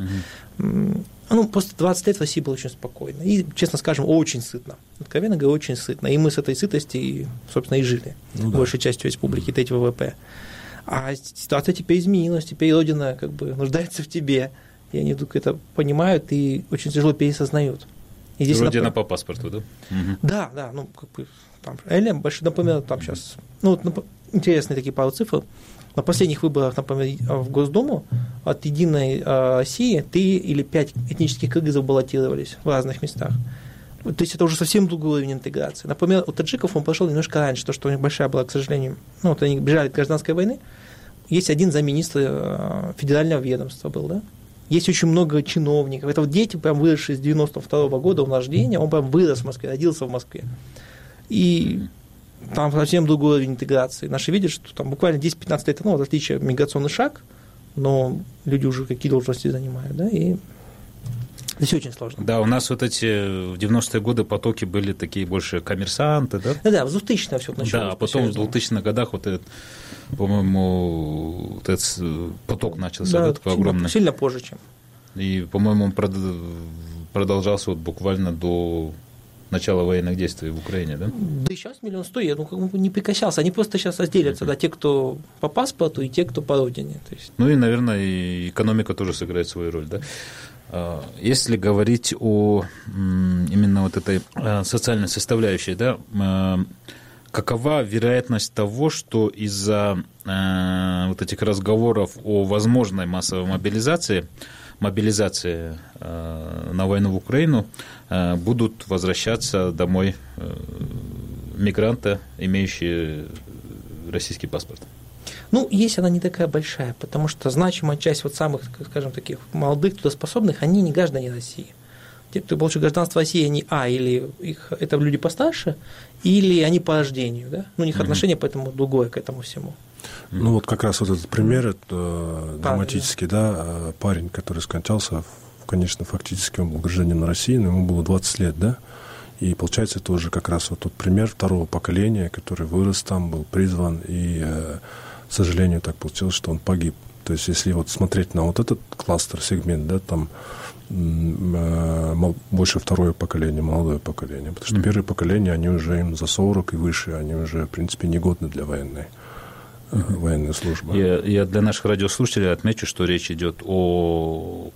после 20 лет в России было очень спокойно. И, честно скажем, очень сытно. Откровенно говоря, очень сытно. И мы с этой сытости, собственно, и жили, большей частью республики, треть ВВП. А ситуация теперь изменилась, теперь Родина как бы нуждается в тебе. И они вдруг это понимают и очень тяжело переосознают. И здесь Родина по паспорту, да? Да, ну, как бы, там, например, там сейчас, ну, вот, интересные такие пару цифр. На последних выборах, например, в Госдуму от «Единой России» 3 или 5 этнических кыргызов баллотировались в разных местах. То есть это уже совсем другой уровень интеграции. Например, у таджиков он пошел немножко раньше, то, что у них большая была, к сожалению, ну, вот они бежали от гражданской войны. Есть один замминистра федерального ведомства был, да? Есть очень много чиновников. Это вот дети, прям выросшие с 92-го года, он рождения, он прям вырос в Москве, родился в Москве. И там совсем другой уровень интеграции. Наши видят, что там буквально 10-15 лет, ну, в отличие миграционный шаг, но люди уже какие должности занимают, да, и здесь очень сложно. Да, у нас вот эти в 90-е годы потоки были такие больше коммерсанты, да? Да, в 2000-е все началось. Да, а потом в 2000-х годах вот этот, по-моему, вот этот поток начался, да, такой огромный. Сильно позже, чем. И, по-моему, он продолжался вот буквально до начала военных действий в Украине, да? Да и сейчас 1 100 000, ну, не прекращался. Они просто сейчас разделятся, да, те, кто по паспорту, и те, кто по родине. То есть. Ну и, наверное, и экономика тоже сыграет свою роль, да? Если говорить о именно вот этой социальной составляющей, да, какова вероятность того, что из-за вот этих разговоров о возможной массовой мобилизации на войну в Украину будут возвращаться домой мигранты, имеющие российский паспорт? Ну, есть она не такая большая, потому что значимая часть вот самых, скажем, таких молодых, трудоспособных, они не граждане России. Те, кто получил гражданство России, они, или это люди постарше, или они по рождению, да? Ну, у них отношение поэтому другое к этому всему. Ну, вот как раз вот этот пример, это драматический, да, парень, который скончался, конечно, фактически он был гражданином России, но ему было 20 лет, да, И получается, это уже как раз вот тот пример второго поколения, который вырос там, был призван, и, к сожалению, так получилось, что он погиб. То есть, если вот смотреть на вот этот кластер, сегмент, да, там больше второе поколение, молодое поколение. Потому что первое поколение, они уже им за 40 и выше, они уже, в принципе, негодны для военной службы. Я для наших радиослушателей отмечу, что речь идет о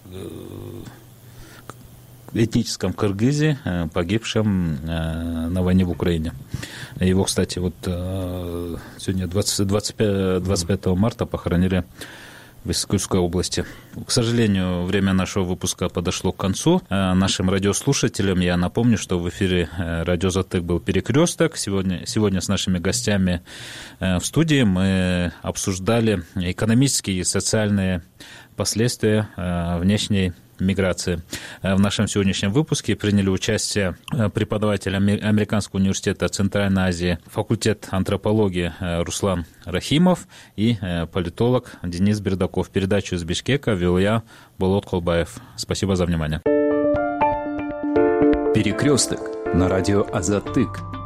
этническом кыргызе, погибшем на войне в Украине. Его, кстати, вот сегодня 25 марта похоронили в Иссык-Кульской области. К сожалению, время нашего выпуска подошло к концу. Нашим радиослушателям я напомню, что в эфире радио «Затык» был «Перекресток». Сегодня с нашими гостями в студии мы обсуждали экономические и социальные последствия внешней миграции. В нашем сегодняшнем выпуске приняли участие преподаватель Американского университета Центральной Азии, факультет антропологии Руслан Рахимов и политолог Денис Бердаков. Передачу из Бишкека вел я, Болот Колбаев. Спасибо за внимание. Перекресток на радио «Азатык».